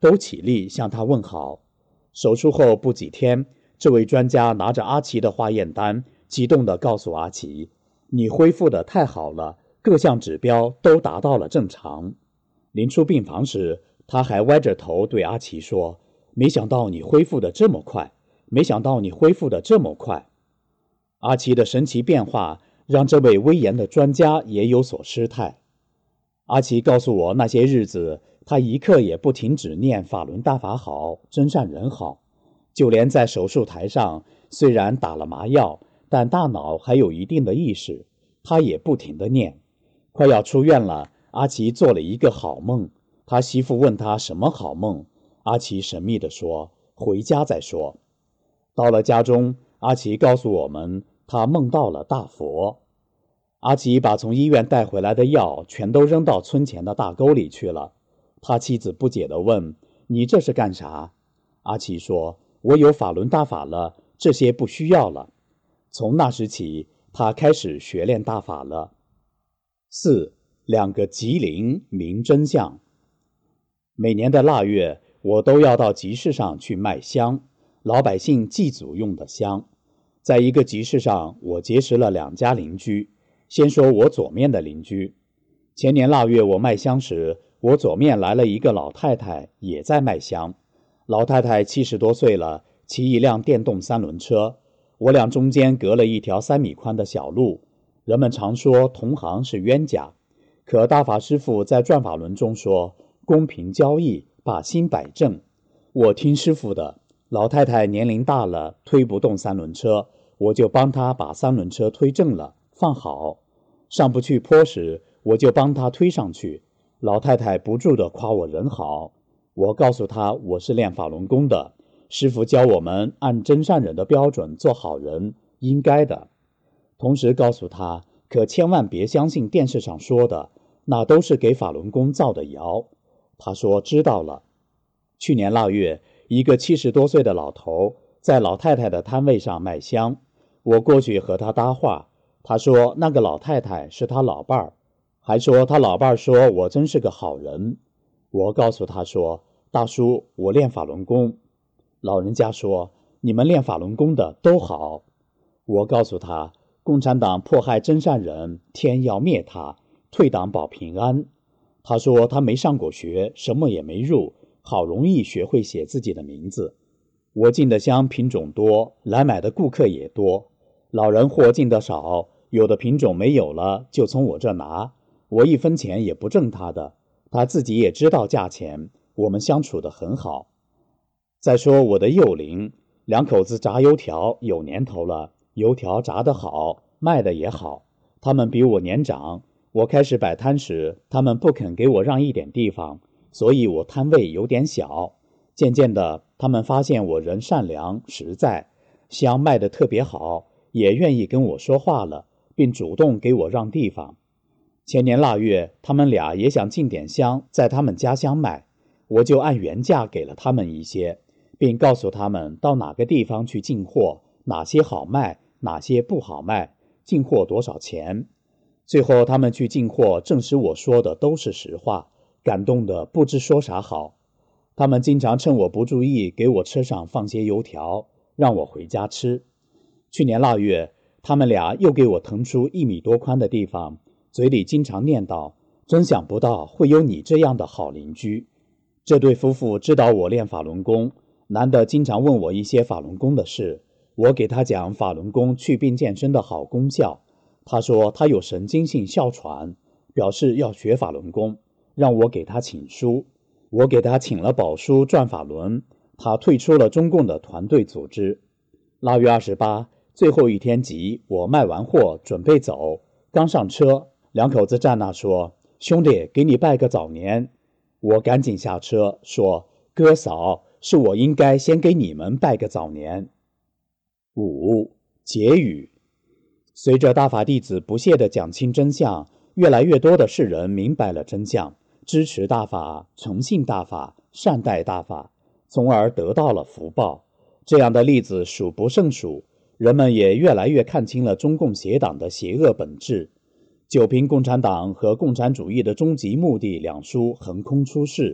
都起立向他问好。手术后不几天，这位专家拿着阿奇的化验单，激动地告诉阿奇，你恢复得太好了，各项指标都达到了正常。临出病房时，他还歪着头对阿奇说，没想到你恢复得这么快，没想到你恢复得这么快。阿奇的神奇变化让这位威严的专家也有所失态。阿奇告诉我，那些日子他一刻也不停止念法轮大法好，真善人好。就连在手术台上，虽然打了麻药，但大脑还有一定的意识，他也不停地念。快要出院了，阿奇做了一个好梦。他媳妇问他什么好梦，阿奇神秘地说，回家再说。到了家中，阿奇告诉我们，他梦到了大佛。阿奇把从医院带回来的药全都扔到村前的大沟里去了。他妻子不解地问，你这是干啥？阿奇说，我有法轮大法了，这些不需要了。从那时起，他开始学练大法了。四，两个吉林明真相。每年的腊月，我都要到集市上去卖香，老百姓祭祖用的香。在一个集市上，我结识了两家邻居。先说我左面的邻居。前年腊月我卖香时，我左面来了一个老太太，也在卖香。老太太七十多岁了，骑一辆电动三轮车。我俩中间隔了一条三米宽的小路。人们常说同行是冤家，可大法师父在转法轮中说，公平交易，把心摆正。我听师父的，老太太年龄大了，推不动三轮车，我就帮她把三轮车推正了，放好。上不去坡时，我就帮她推上去。老太太不住地夸我人好。我告诉她，我是练法轮功的，师父教我们按真善忍的标准做好人，应该的。同时告诉她，可千万别相信电视上说的，那都是给法轮功造的谣。她说知道了。去年腊月，一个七十多岁的老头在老太太的摊位上卖香，我过去和他搭话。他说那个老太太是他老伴儿，还说他老伴儿说我真是个好人。我告诉他说，大叔，我练法轮功。老人家说，你们练法轮功的都好。我告诉他，共产党迫害真善人，天要灭他，退党保平安。他说他没上过学，什么也没入，好容易学会写自己的名字。我进的香品种多，来买的顾客也多。老人货进的少，有的品种没有了，就从我这拿，我一分钱也不挣他的，他自己也知道价钱，我们相处得很好。再说我的幼邻，两口子炸油条有年头了，油条炸得好，卖的也好。他们比我年长，我开始摆摊时，他们不肯给我让一点地方，所以我摊位有点小。渐渐的，他们发现我人善良实在，香卖得特别好，也愿意跟我说话了，并主动给我让地方。前年腊月，他们俩也想进点香在他们家乡卖，我就按原价给了他们一些，并告诉他们到哪个地方去进货，哪些好卖，哪些不好卖，进货多少钱。最后他们去进货，证实我说的都是实话，感动得不知说啥好。他们经常趁我不注意给我车上放些油条，让我回家吃。去年腊月，他们俩又给我腾出一米多宽的地方，嘴里经常念叨，真想不到会有你这样的好邻居。这对夫妇知道我练法轮功，男的经常问我一些法轮功的事，我给他讲法轮功祛病健身的好功效。他说他有神经性哮喘，表示要学法轮功，让我给他请书。我给他请了宝书转法轮，他退出了中共的团队组织。腊月二十八，最后一天集，我卖完货准备走，刚上车，两口子站那说，兄弟，给你拜个早年。我赶紧下车说，哥嫂，是我应该先给你们拜个早年。五、结语。随着大法弟子不懈地讲清真相，越来越多的世人明白了真相，支持大法，诚信大法，善待大法，从而得到了福报。这样的例子数不胜数，人们也越来越看清了中共邪党的邪恶本质。九评共产党和共产主义的终极目的两书横空出世，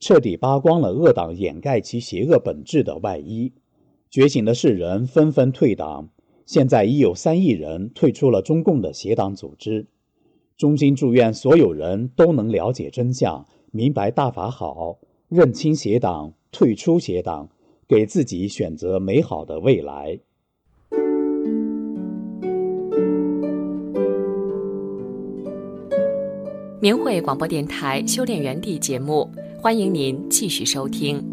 彻底扒光了恶党掩盖其邪恶本质的外衣。觉醒的世人纷纷退党，现在已有三亿人退出了中共的邪党组织。衷心祝愿所有人都能了解真相，明白大法好，认清邪党，退出邪党，给自己选择美好的未来。 明慧广播电台修炼园地节目，欢迎您继续收听。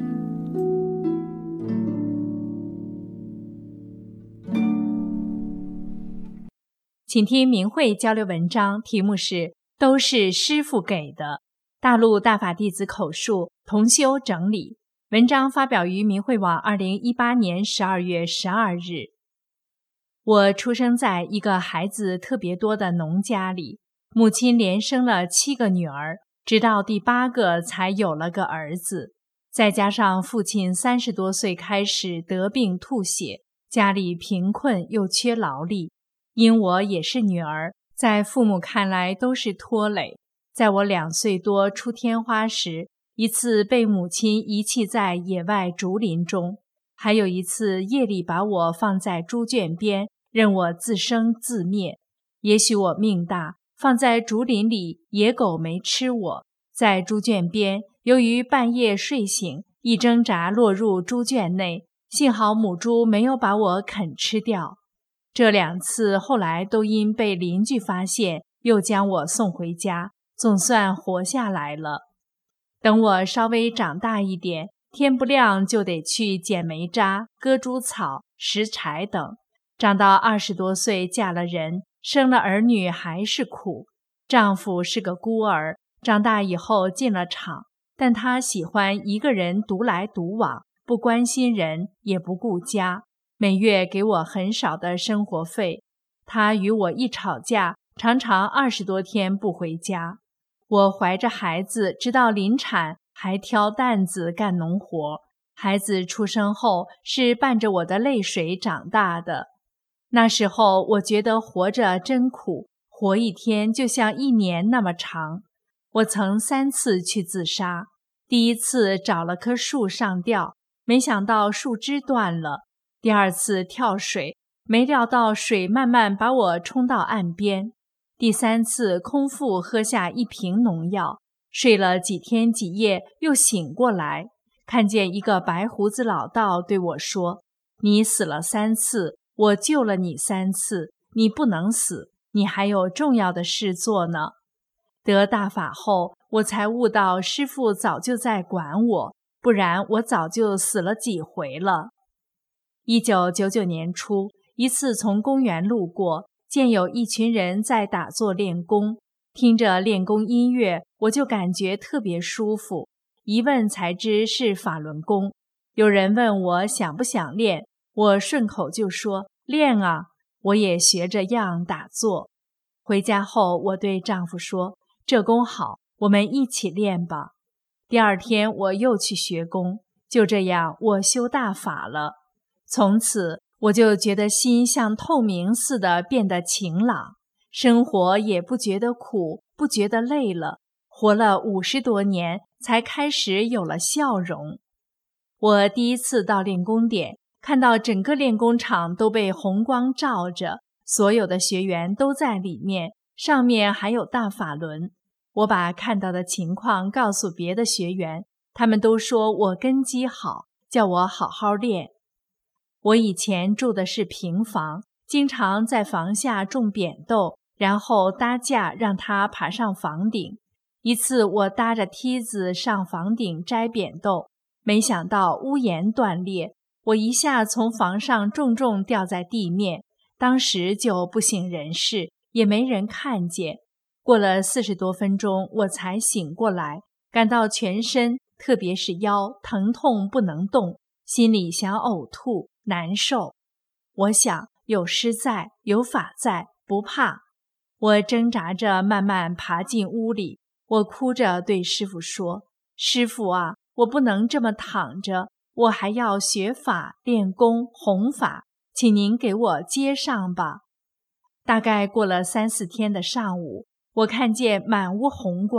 请听明慧交流文章，题目是都是师父给的，大陆大法弟子口述，同修整理。文章发表于明慧网二零一八年十二月十二日。我出生在一个孩子特别多的农家里，母亲连生了七个女儿，直到第八个才有了个儿子。再加上父亲三十多岁开始得病吐血，家里贫困又缺劳力，因我也是女儿，在父母看来都是拖累。在我两岁多出天花时，一次被母亲遗弃在野外竹林中，还有一次夜里把我放在猪圈边，任我自生自灭。也许我命大，放在竹林里，野狗没吃我。在猪圈边，由于半夜睡醒，一挣扎落入猪圈内，幸好母猪没有把我啃吃掉。这两次后来都因被邻居发现，又将我送回家，总算活下来了。等我稍微长大一点，天不亮就得去捡煤渣、割猪草、拾柴等。长到二十多岁嫁了人，生了儿女还是苦。丈夫是个孤儿，长大以后进了厂，但他喜欢一个人独来独往，不关心人，也不顾家。每月给我很少的生活费，他与我一吵架，常常二十多天不回家。我怀着孩子，直到临产还挑担子干农活。孩子出生后是伴着我的泪水长大的。那时候我觉得活着真苦，活一天就像一年那么长。我曾三次去自杀，第一次找了棵树上吊，没想到树枝断了。第二次跳水，没料到水慢慢把我冲到岸边。第三次空腹喝下一瓶农药，睡了几天几夜又醒过来，看见一个白胡子老道对我说：你死了三次，我救了你三次，你不能死，你还有重要的事做呢。得大法后，我才悟到师父早就在管我，不然我早就死了几回了。一九九九年初，一次从公园路过，见有一群人在打坐练功，听着练功音乐，我就感觉特别舒服，一问才知是法轮功。有人问我想不想练，我顺口就说练啊，我也学着样打坐。回家后，我对丈夫说，这功好，我们一起练吧。第二天我又去学功，就这样我修大法了。从此我就觉得心像透明似的变得晴朗，生活也不觉得苦，不觉得累了，活了五十多年才开始有了笑容。我第一次到练功点，看到整个练功场都被红光照着，所有的学员都在里面，上面还有大法轮。我把看到的情况告诉别的学员，他们都说我根基好，叫我好好练。我以前住的是平房，经常在房下种扁豆，然后搭架让它爬上房顶。一次我搭着梯子上房顶摘扁豆，没想到屋檐断裂，我一下从房上重重掉在地面，当时就不省人事，也没人看见。过了四十多分钟，我才醒过来，感到全身，特别是腰疼痛不能动，心里想呕吐，难受。我想有师在，有法在，不怕。我挣扎着慢慢爬进屋里，我哭着对师父说，师父啊，我不能这么躺着，我还要学法、练功、弘法，请您给我接上吧。大概过了三四天的上午，我看见满屋红光，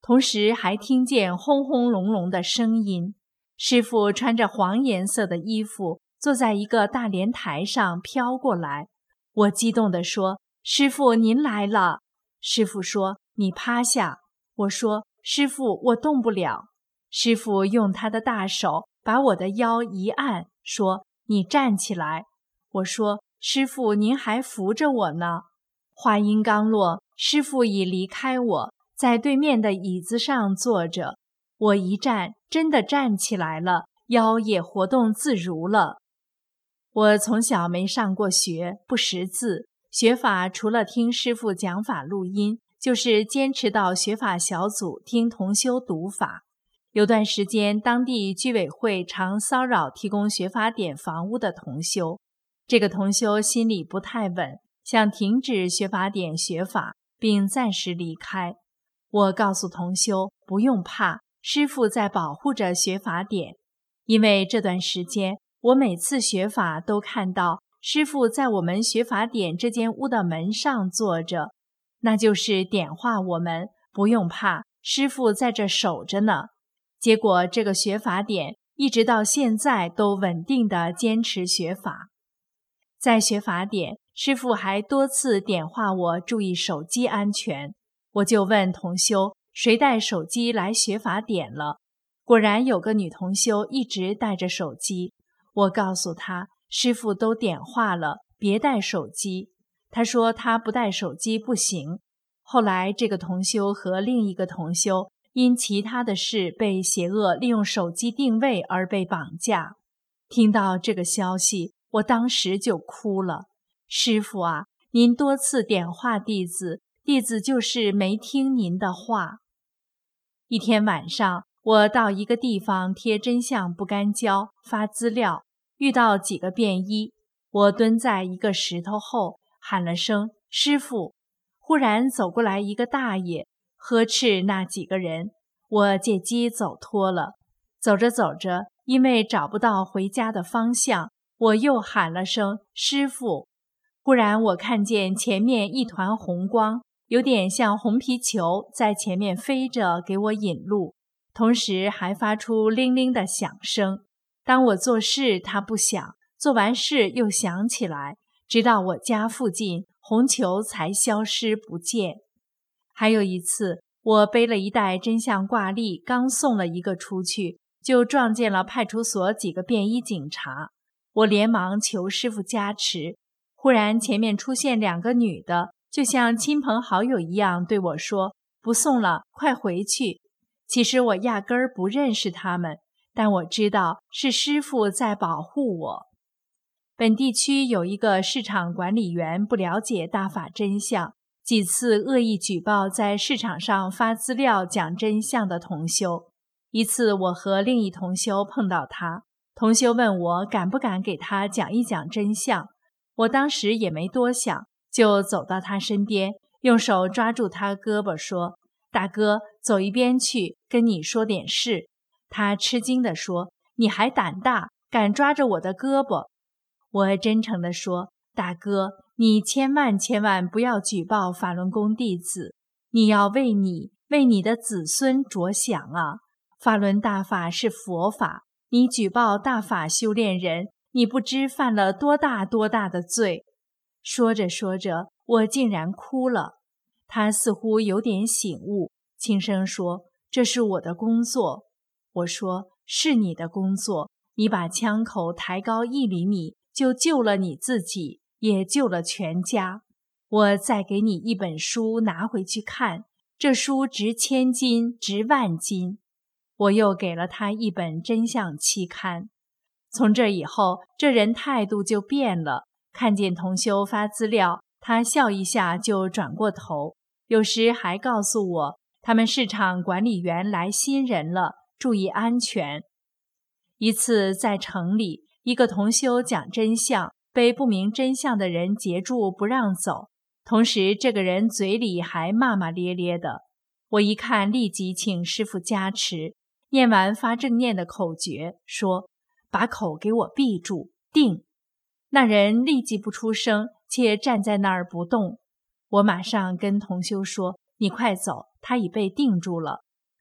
同时还听见轰轰隆隆的声音。师父穿着黄颜色的衣服，坐在一个大莲台上飘过来。我激动地说：师父，您来了。师父说：你趴下。我说：师父，我动不了。师父用他的大手把我的腰一按，说：你站起来。我说：师父，您还扶着我呢。话音刚落，师父已离开我，在对面的椅子上坐着。我一站，真的站起来了，腰也活动自如了。我从小没上过学，不识字，学法除了听师父讲法录音，就是坚持到学法小组听同修读法。有段时间，当地居委会常骚扰提供学法典房屋的同修，这个同修心里不太稳，想停止学法典学法，并暂时离开。我告诉同修不用怕，师父在保护着学法典。因为这段时间我每次学法都看到师父在我们学法典这间屋的门上坐着，那就是点化我们不用怕，师父在这守着呢。结果这个学法典一直到现在都稳定地坚持学法。在学法典，师父还多次点化我注意手机安全。我就问同修谁带手机来学法典了，果然有个女同修一直带着手机。我告诉她师父都点化了，别带手机。她说她不带手机不行。后来这个同修和另一个同修因其他的事被邪恶利用手机定位而被绑架。听到这个消息，我当时就哭了。师父啊，您多次点化弟子，弟子就是没听您的话。一天晚上，我到一个地方贴真相不干胶发资料，遇到几个便衣。我蹲在一个石头后喊了声师父，忽然走过来一个大爷，呵斥那几个人。我借机走脱了。走着走着，因为找不到回家的方向，我又喊了声师父。忽然我看见前面一团红光，有点像红皮球在前面飞着给我引路，同时还发出铃铃的响声。当我做事它不响，做完事又响起来，直到我家附近，红球才消失不见。还有一次，我背了一袋真相挂历，刚送了一个出去，就撞见了派出所几个便衣警察。我连忙求师父加持，忽然前面出现两个女的，就像亲朋好友一样对我说：不送了，快回去。其实我压根儿不认识他们，但我知道是师父在保护我。本地区有一个市场管理员不了解大法真相，几次恶意举报在市场上发资料讲真相的同修。一次我和另一同修碰到他，同修问我敢不敢给他讲一讲真相。我当时也没多想，就走到他身边，用手抓住他胳膊说：大哥，走一边去，跟你说点事。他吃惊地说：你还胆大，敢抓着我的胳膊。我真诚地说：大哥，你千万千万不要举报法轮功弟子，你要为你为你的子孙着想啊！法轮大法是佛法，你举报大法修炼人，你不知犯了多大多大的罪。说着说着，我竟然哭了。他似乎有点醒悟，轻声说：这是我的工作。我说：是你的工作，你把枪口抬高一厘米，就救了你自己，也救了全家。我再给你一本书拿回去看，这书值千金，值万金。我又给了他一本真相期刊。从这以后，这人态度就变了，看见同修发资料，他笑一下就转过头，有时还告诉我他们市场管理员来新人了，注意安全。一次在城里，一个同修讲真相，被不明真相的人截住不让走，同时这个人嘴里还骂骂咧咧的。我一看，立即请师父加持，念完发正念的口诀，说：把口给我闭住，定。那人立即不出声，且站在那儿不动。我马上跟同修说：你快走，他已被定住了。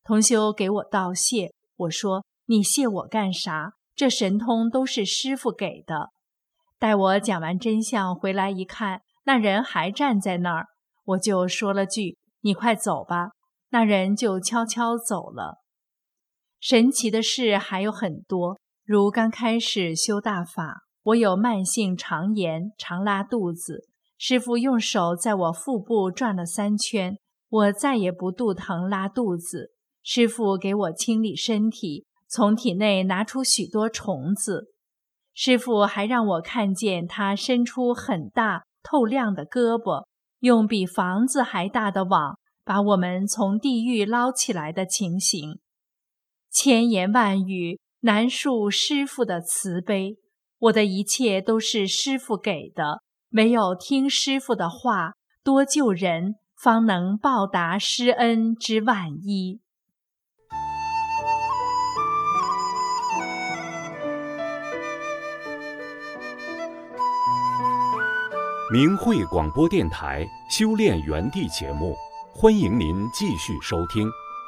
同修给我道谢，我说：“你谢我干啥？这神通都是师父给的。”待我讲完真相回来一看，那人还站在那儿，我就说了句：“你快走吧。”那人就悄悄走了。神奇的事还有很多，如刚开始修大法，我有慢性肠炎，常拉肚子，师父用手在我腹部转了三圈，我再也不肚疼拉肚子。师父给我清理身体，从体内拿出许多虫子。师父还让我看见他伸出很大透亮的胳膊，用比房子还大的网把我们从地狱捞起来的情形。千言万语难述师父的慈悲，我的一切都是师父给的，唯有听师父的话，多救人，方能报答师恩之万一。 明慧广播电台修炼园地节目，欢迎您继续收听。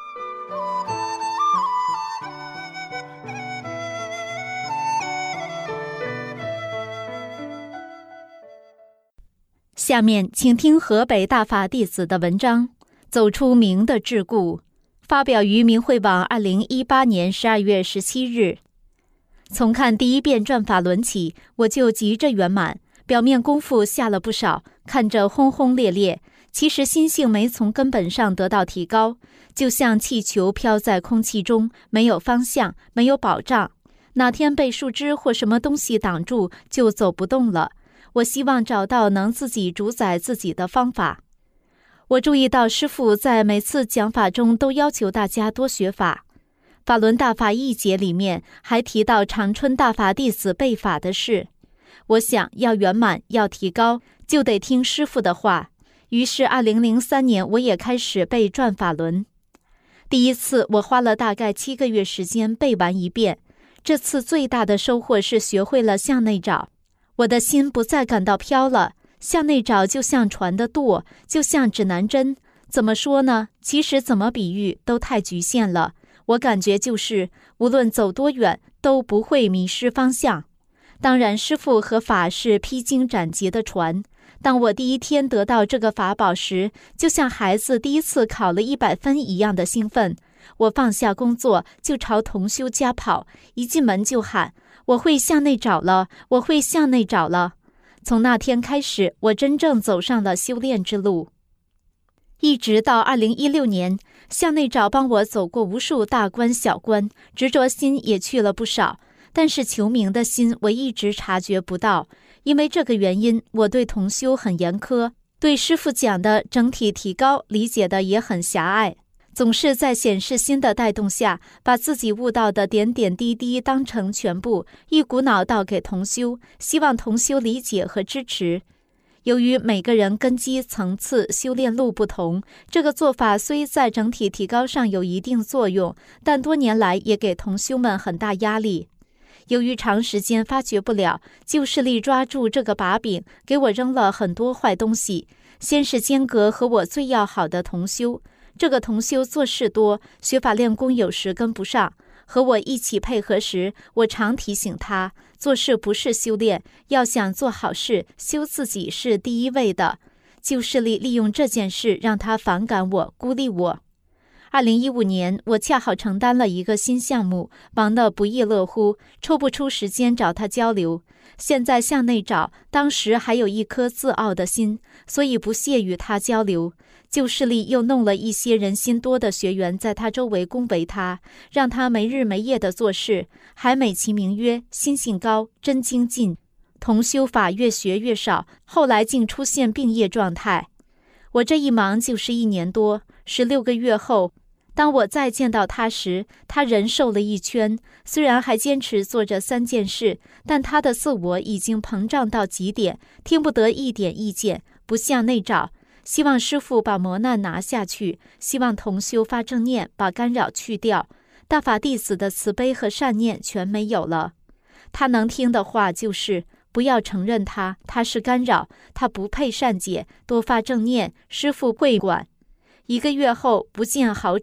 下面请听河北大法弟子的文章《走出明的桎梏》，发表于明慧网二零一八年十二月十七日。从看第一遍转法轮起，我就急着圆满，表面功夫下了不少，看着轰轰烈烈，其实心性没从根本上得到提高，就像气球飘在空气中，没有方向，没有保障，哪天被树枝或什么东西挡住，就走不动了。我希望找到能自己主宰自己的方法。我注意到师父在每次讲法中都要求大家多学法。法轮大法一节里面还提到长春大法弟子背法的事。我想要圆满，要提高，就得听师父的话。于是二零零三年我也开始背转法轮。第一次我花了大概七个月时间背完一遍。这次最大的收获是学会了向内找。我的心不再感到飘了，向内找就像船的舵，就像指南针。怎么说呢？其实怎么比喻都太局限了。我感觉就是无论走多远都不会迷失方向。当然师父和法是披荆斩棘的船。当我第一天得到这个法宝时，就像孩子第一次考了一百分一样的兴奋。我放下工作就朝同修家跑，一进门就喊：我会向内找了，我会向内找了。从那天开始，我真正走上了修炼之路。一直到二零一六年，向内找帮我走过无数大关小关，执着心也去了不少，但是求名的心我一直察觉不到。因为这个原因，我对同修很严苛，对师父讲的整体提高理解的也很狭隘。总是在显示心的带动下，把自己悟到的点点滴滴当成全部，一股脑倒给同修，希望同修理解和支持。由于每个人根基层次修炼路不同，这个做法虽在整体提高上有一定作用，但多年来也给同修们很大压力。由于长时间发觉不了，旧势力抓住这个把柄，给我扔了很多坏东西。先是间隔和我最要好的同修，这个同修做事多，学法练功有时跟不上。和我一起配合时，我常提醒他，做事不是修炼，要想做好事，修自己是第一位的。旧势力利用这件事让他反感我，孤立我。二零一五年，我恰好承担了一个新项目，忙得不亦乐乎，抽不出时间找他交流。现在向内找，当时还有一颗自傲的心，所以不屑与他交流。旧势力又弄了一些人心多的学员在他周围恭维他，让他没日没夜的做事，还美其名曰心性高，真精进。同修法越学越少，后来竟出现病业状态。我这一忙就是一年多，十六个月后，当我再见到他时，他人瘦了一圈，虽然还坚持做着三件事，但他的自我已经膨胀到极点，听不得一点意见，不向内找。希望师父把磨难拿下去，希望同修发正念，把干扰去掉。大法弟子的慈悲和善念全没有了。他能听的话就是不要承认他，他是干扰，他不配善解，多发正念，师父会管。一个月后不见好转，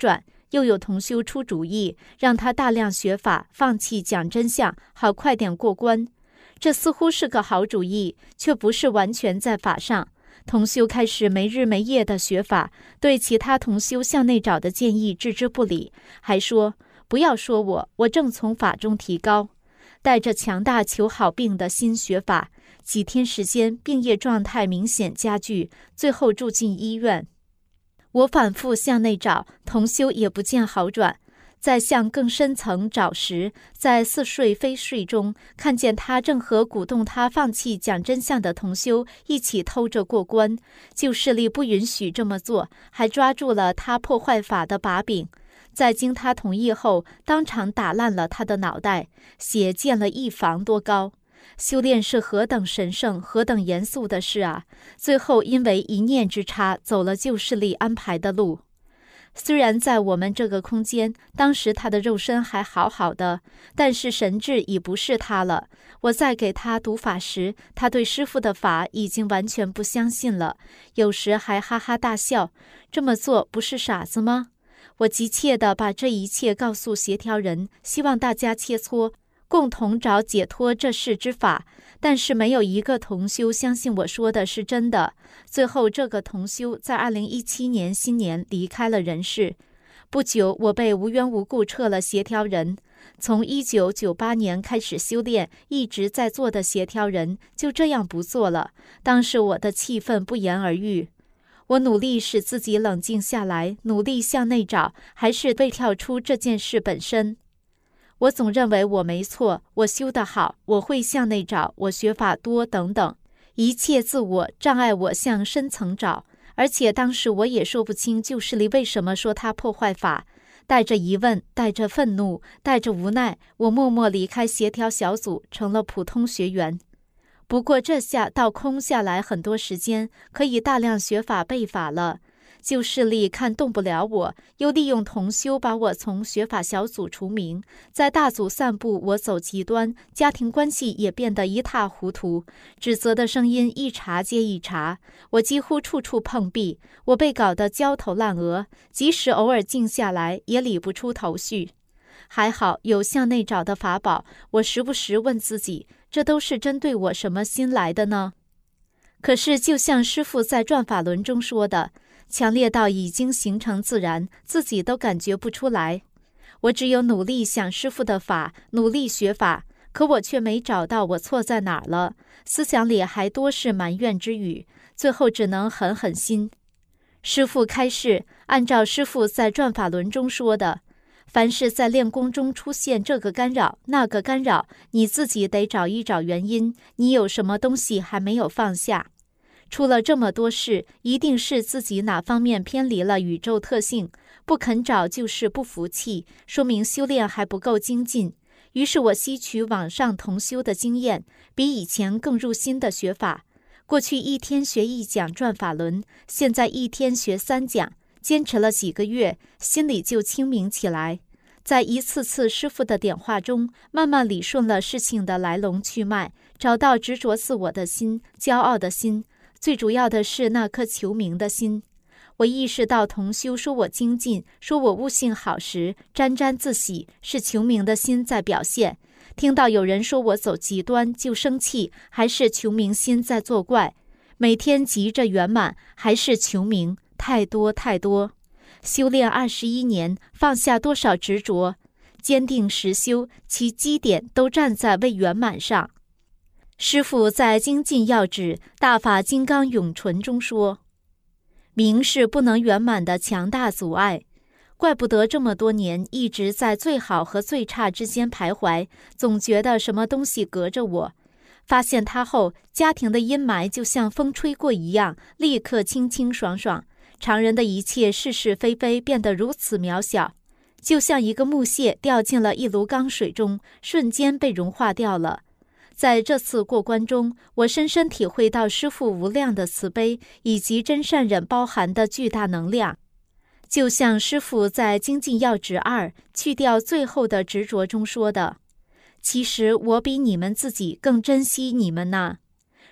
又有同修出主意，让他大量学法，放弃讲真相，好快点过关。这似乎是个好主意，却不是完全在法上。同修开始没日没夜的学法，对其他同修向内找的建议置之不理，还说不要说我，我正从法中提高。带着强大求好病的心学法，几天时间病业状态明显加剧，最后住进医院。我反复向内找，同修也不见好转。在向更深层找时，在似睡非睡中，看见他正和鼓动他放弃讲真相的同修一起偷着过关。旧势力不允许这么做，还抓住了他破坏法的把柄。在经他同意后，当场打烂了他的脑袋，血溅了一房多高。修炼是何等神圣、何等严肃的事啊！最后因为一念之差，走了旧势力安排的路。虽然在我们这个空间，当时他的肉身还好好的，但是神智已不是他了。我在给他读法时，他对师父的法已经完全不相信了，有时还哈哈大笑。这么做不是傻子吗？我急切地把这一切告诉协调人，希望大家切磋，共同找解脱这事之法。但是没有一个同修相信我说的是真的。最后这个同修在二零一七年新年离开了人世。不久，我被无缘无故撤了协调人。从一九九八年开始修炼，一直在做的协调人就这样不做了。当时我的气愤不言而喻。我努力使自己冷静下来，努力向内找，还是被跳出这件事本身。我总认为我没错，我修得好，我会向内找，我学法多等等，一切自我障碍我向深层找。而且当时我也说不清旧势力为什么说他破坏法，带着疑问，带着愤怒，带着无奈，我默默离开协调小组，成了普通学员。不过这下倒空下来很多时间，可以大量学法背法了。旧势力看动不了我，又利用同修把我从学法小组除名，在大组散布我走极端，家庭关系也变得一塌糊涂，指责的声音一茬接一茬，我几乎处处碰壁，我被搞得焦头烂额，即使偶尔静下来也理不出头绪。还好有向内找的法宝，我时不时问自己，这都是针对我什么心来的呢？可是就像师父在转法轮中说的，强烈到已经形成自然，自己都感觉不出来。我只有努力想师父的法，努力学法，可我却没找到我错在哪儿了，思想里还多是埋怨之语，最后只能狠狠心。师父开示，按照师父在转法轮中说的，凡是在练功中出现这个干扰那个干扰，你自己得找一找原因，你有什么东西还没有放下。出了这么多事，一定是自己哪方面偏离了宇宙特性，不肯找就是不服气，说明修炼还不够精进。于是我吸取网上同修的经验，比以前更入心的学法。过去一天学一讲转法轮，现在一天学三讲，坚持了几个月，心里就清明起来。在一次次师父的点化中，慢慢理顺了事情的来龙去脉，找到执着自我的心，骄傲的心，最主要的是那颗求名的心。我意识到同修说我精进，说我悟性好时，沾沾自喜，是求名的心在表现。听到有人说我走极端就生气，还是求名心在作怪。每天急着圆满，还是求名，太多太多。修炼二十一年，放下多少执着，坚定实修，其基点都站在未圆满上。师父在精进要旨大法金刚永存中说，名是不能圆满的强大阻碍，怪不得这么多年一直在最好和最差之间徘徊，总觉得什么东西隔着我。发现它后，家庭的阴霾就像风吹过一样，立刻清清爽爽，常人的一切是是非非变得如此渺小，就像一个木屑掉进了一炉缸水中，瞬间被融化掉了。在这次过关中，我深深体会到师父无量的慈悲以及真善忍包含的巨大能量。就像师父在精进要旨二去掉最后的执着中说的，其实我比你们自己更珍惜你们呐。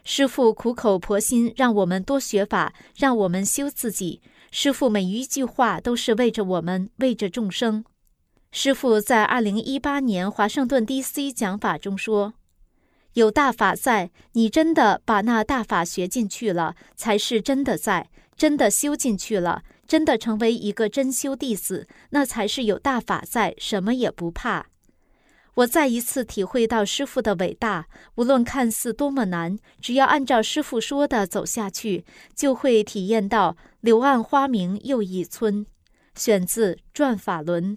师父苦口婆心让我们多学法，让我们修自己。师父每一句话都是为着我们，为着众生。师父在二零一八年华盛顿 D C 讲法中说，有大法在，你真的把那大法学进去了，才是真的在，真的修进去了，真的成为一个真修弟子，那才是有大法在，什么也不怕。我再一次体会到师父的伟大，无论看似多么难，只要按照师父说的走下去，就会体验到柳暗花明又一村。选自《转法轮》。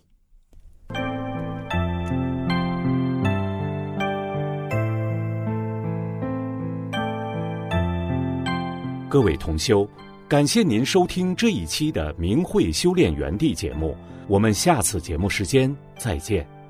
各位同修，感谢您收听这一期的明慧修炼园地节目，我们下次节目时间再见。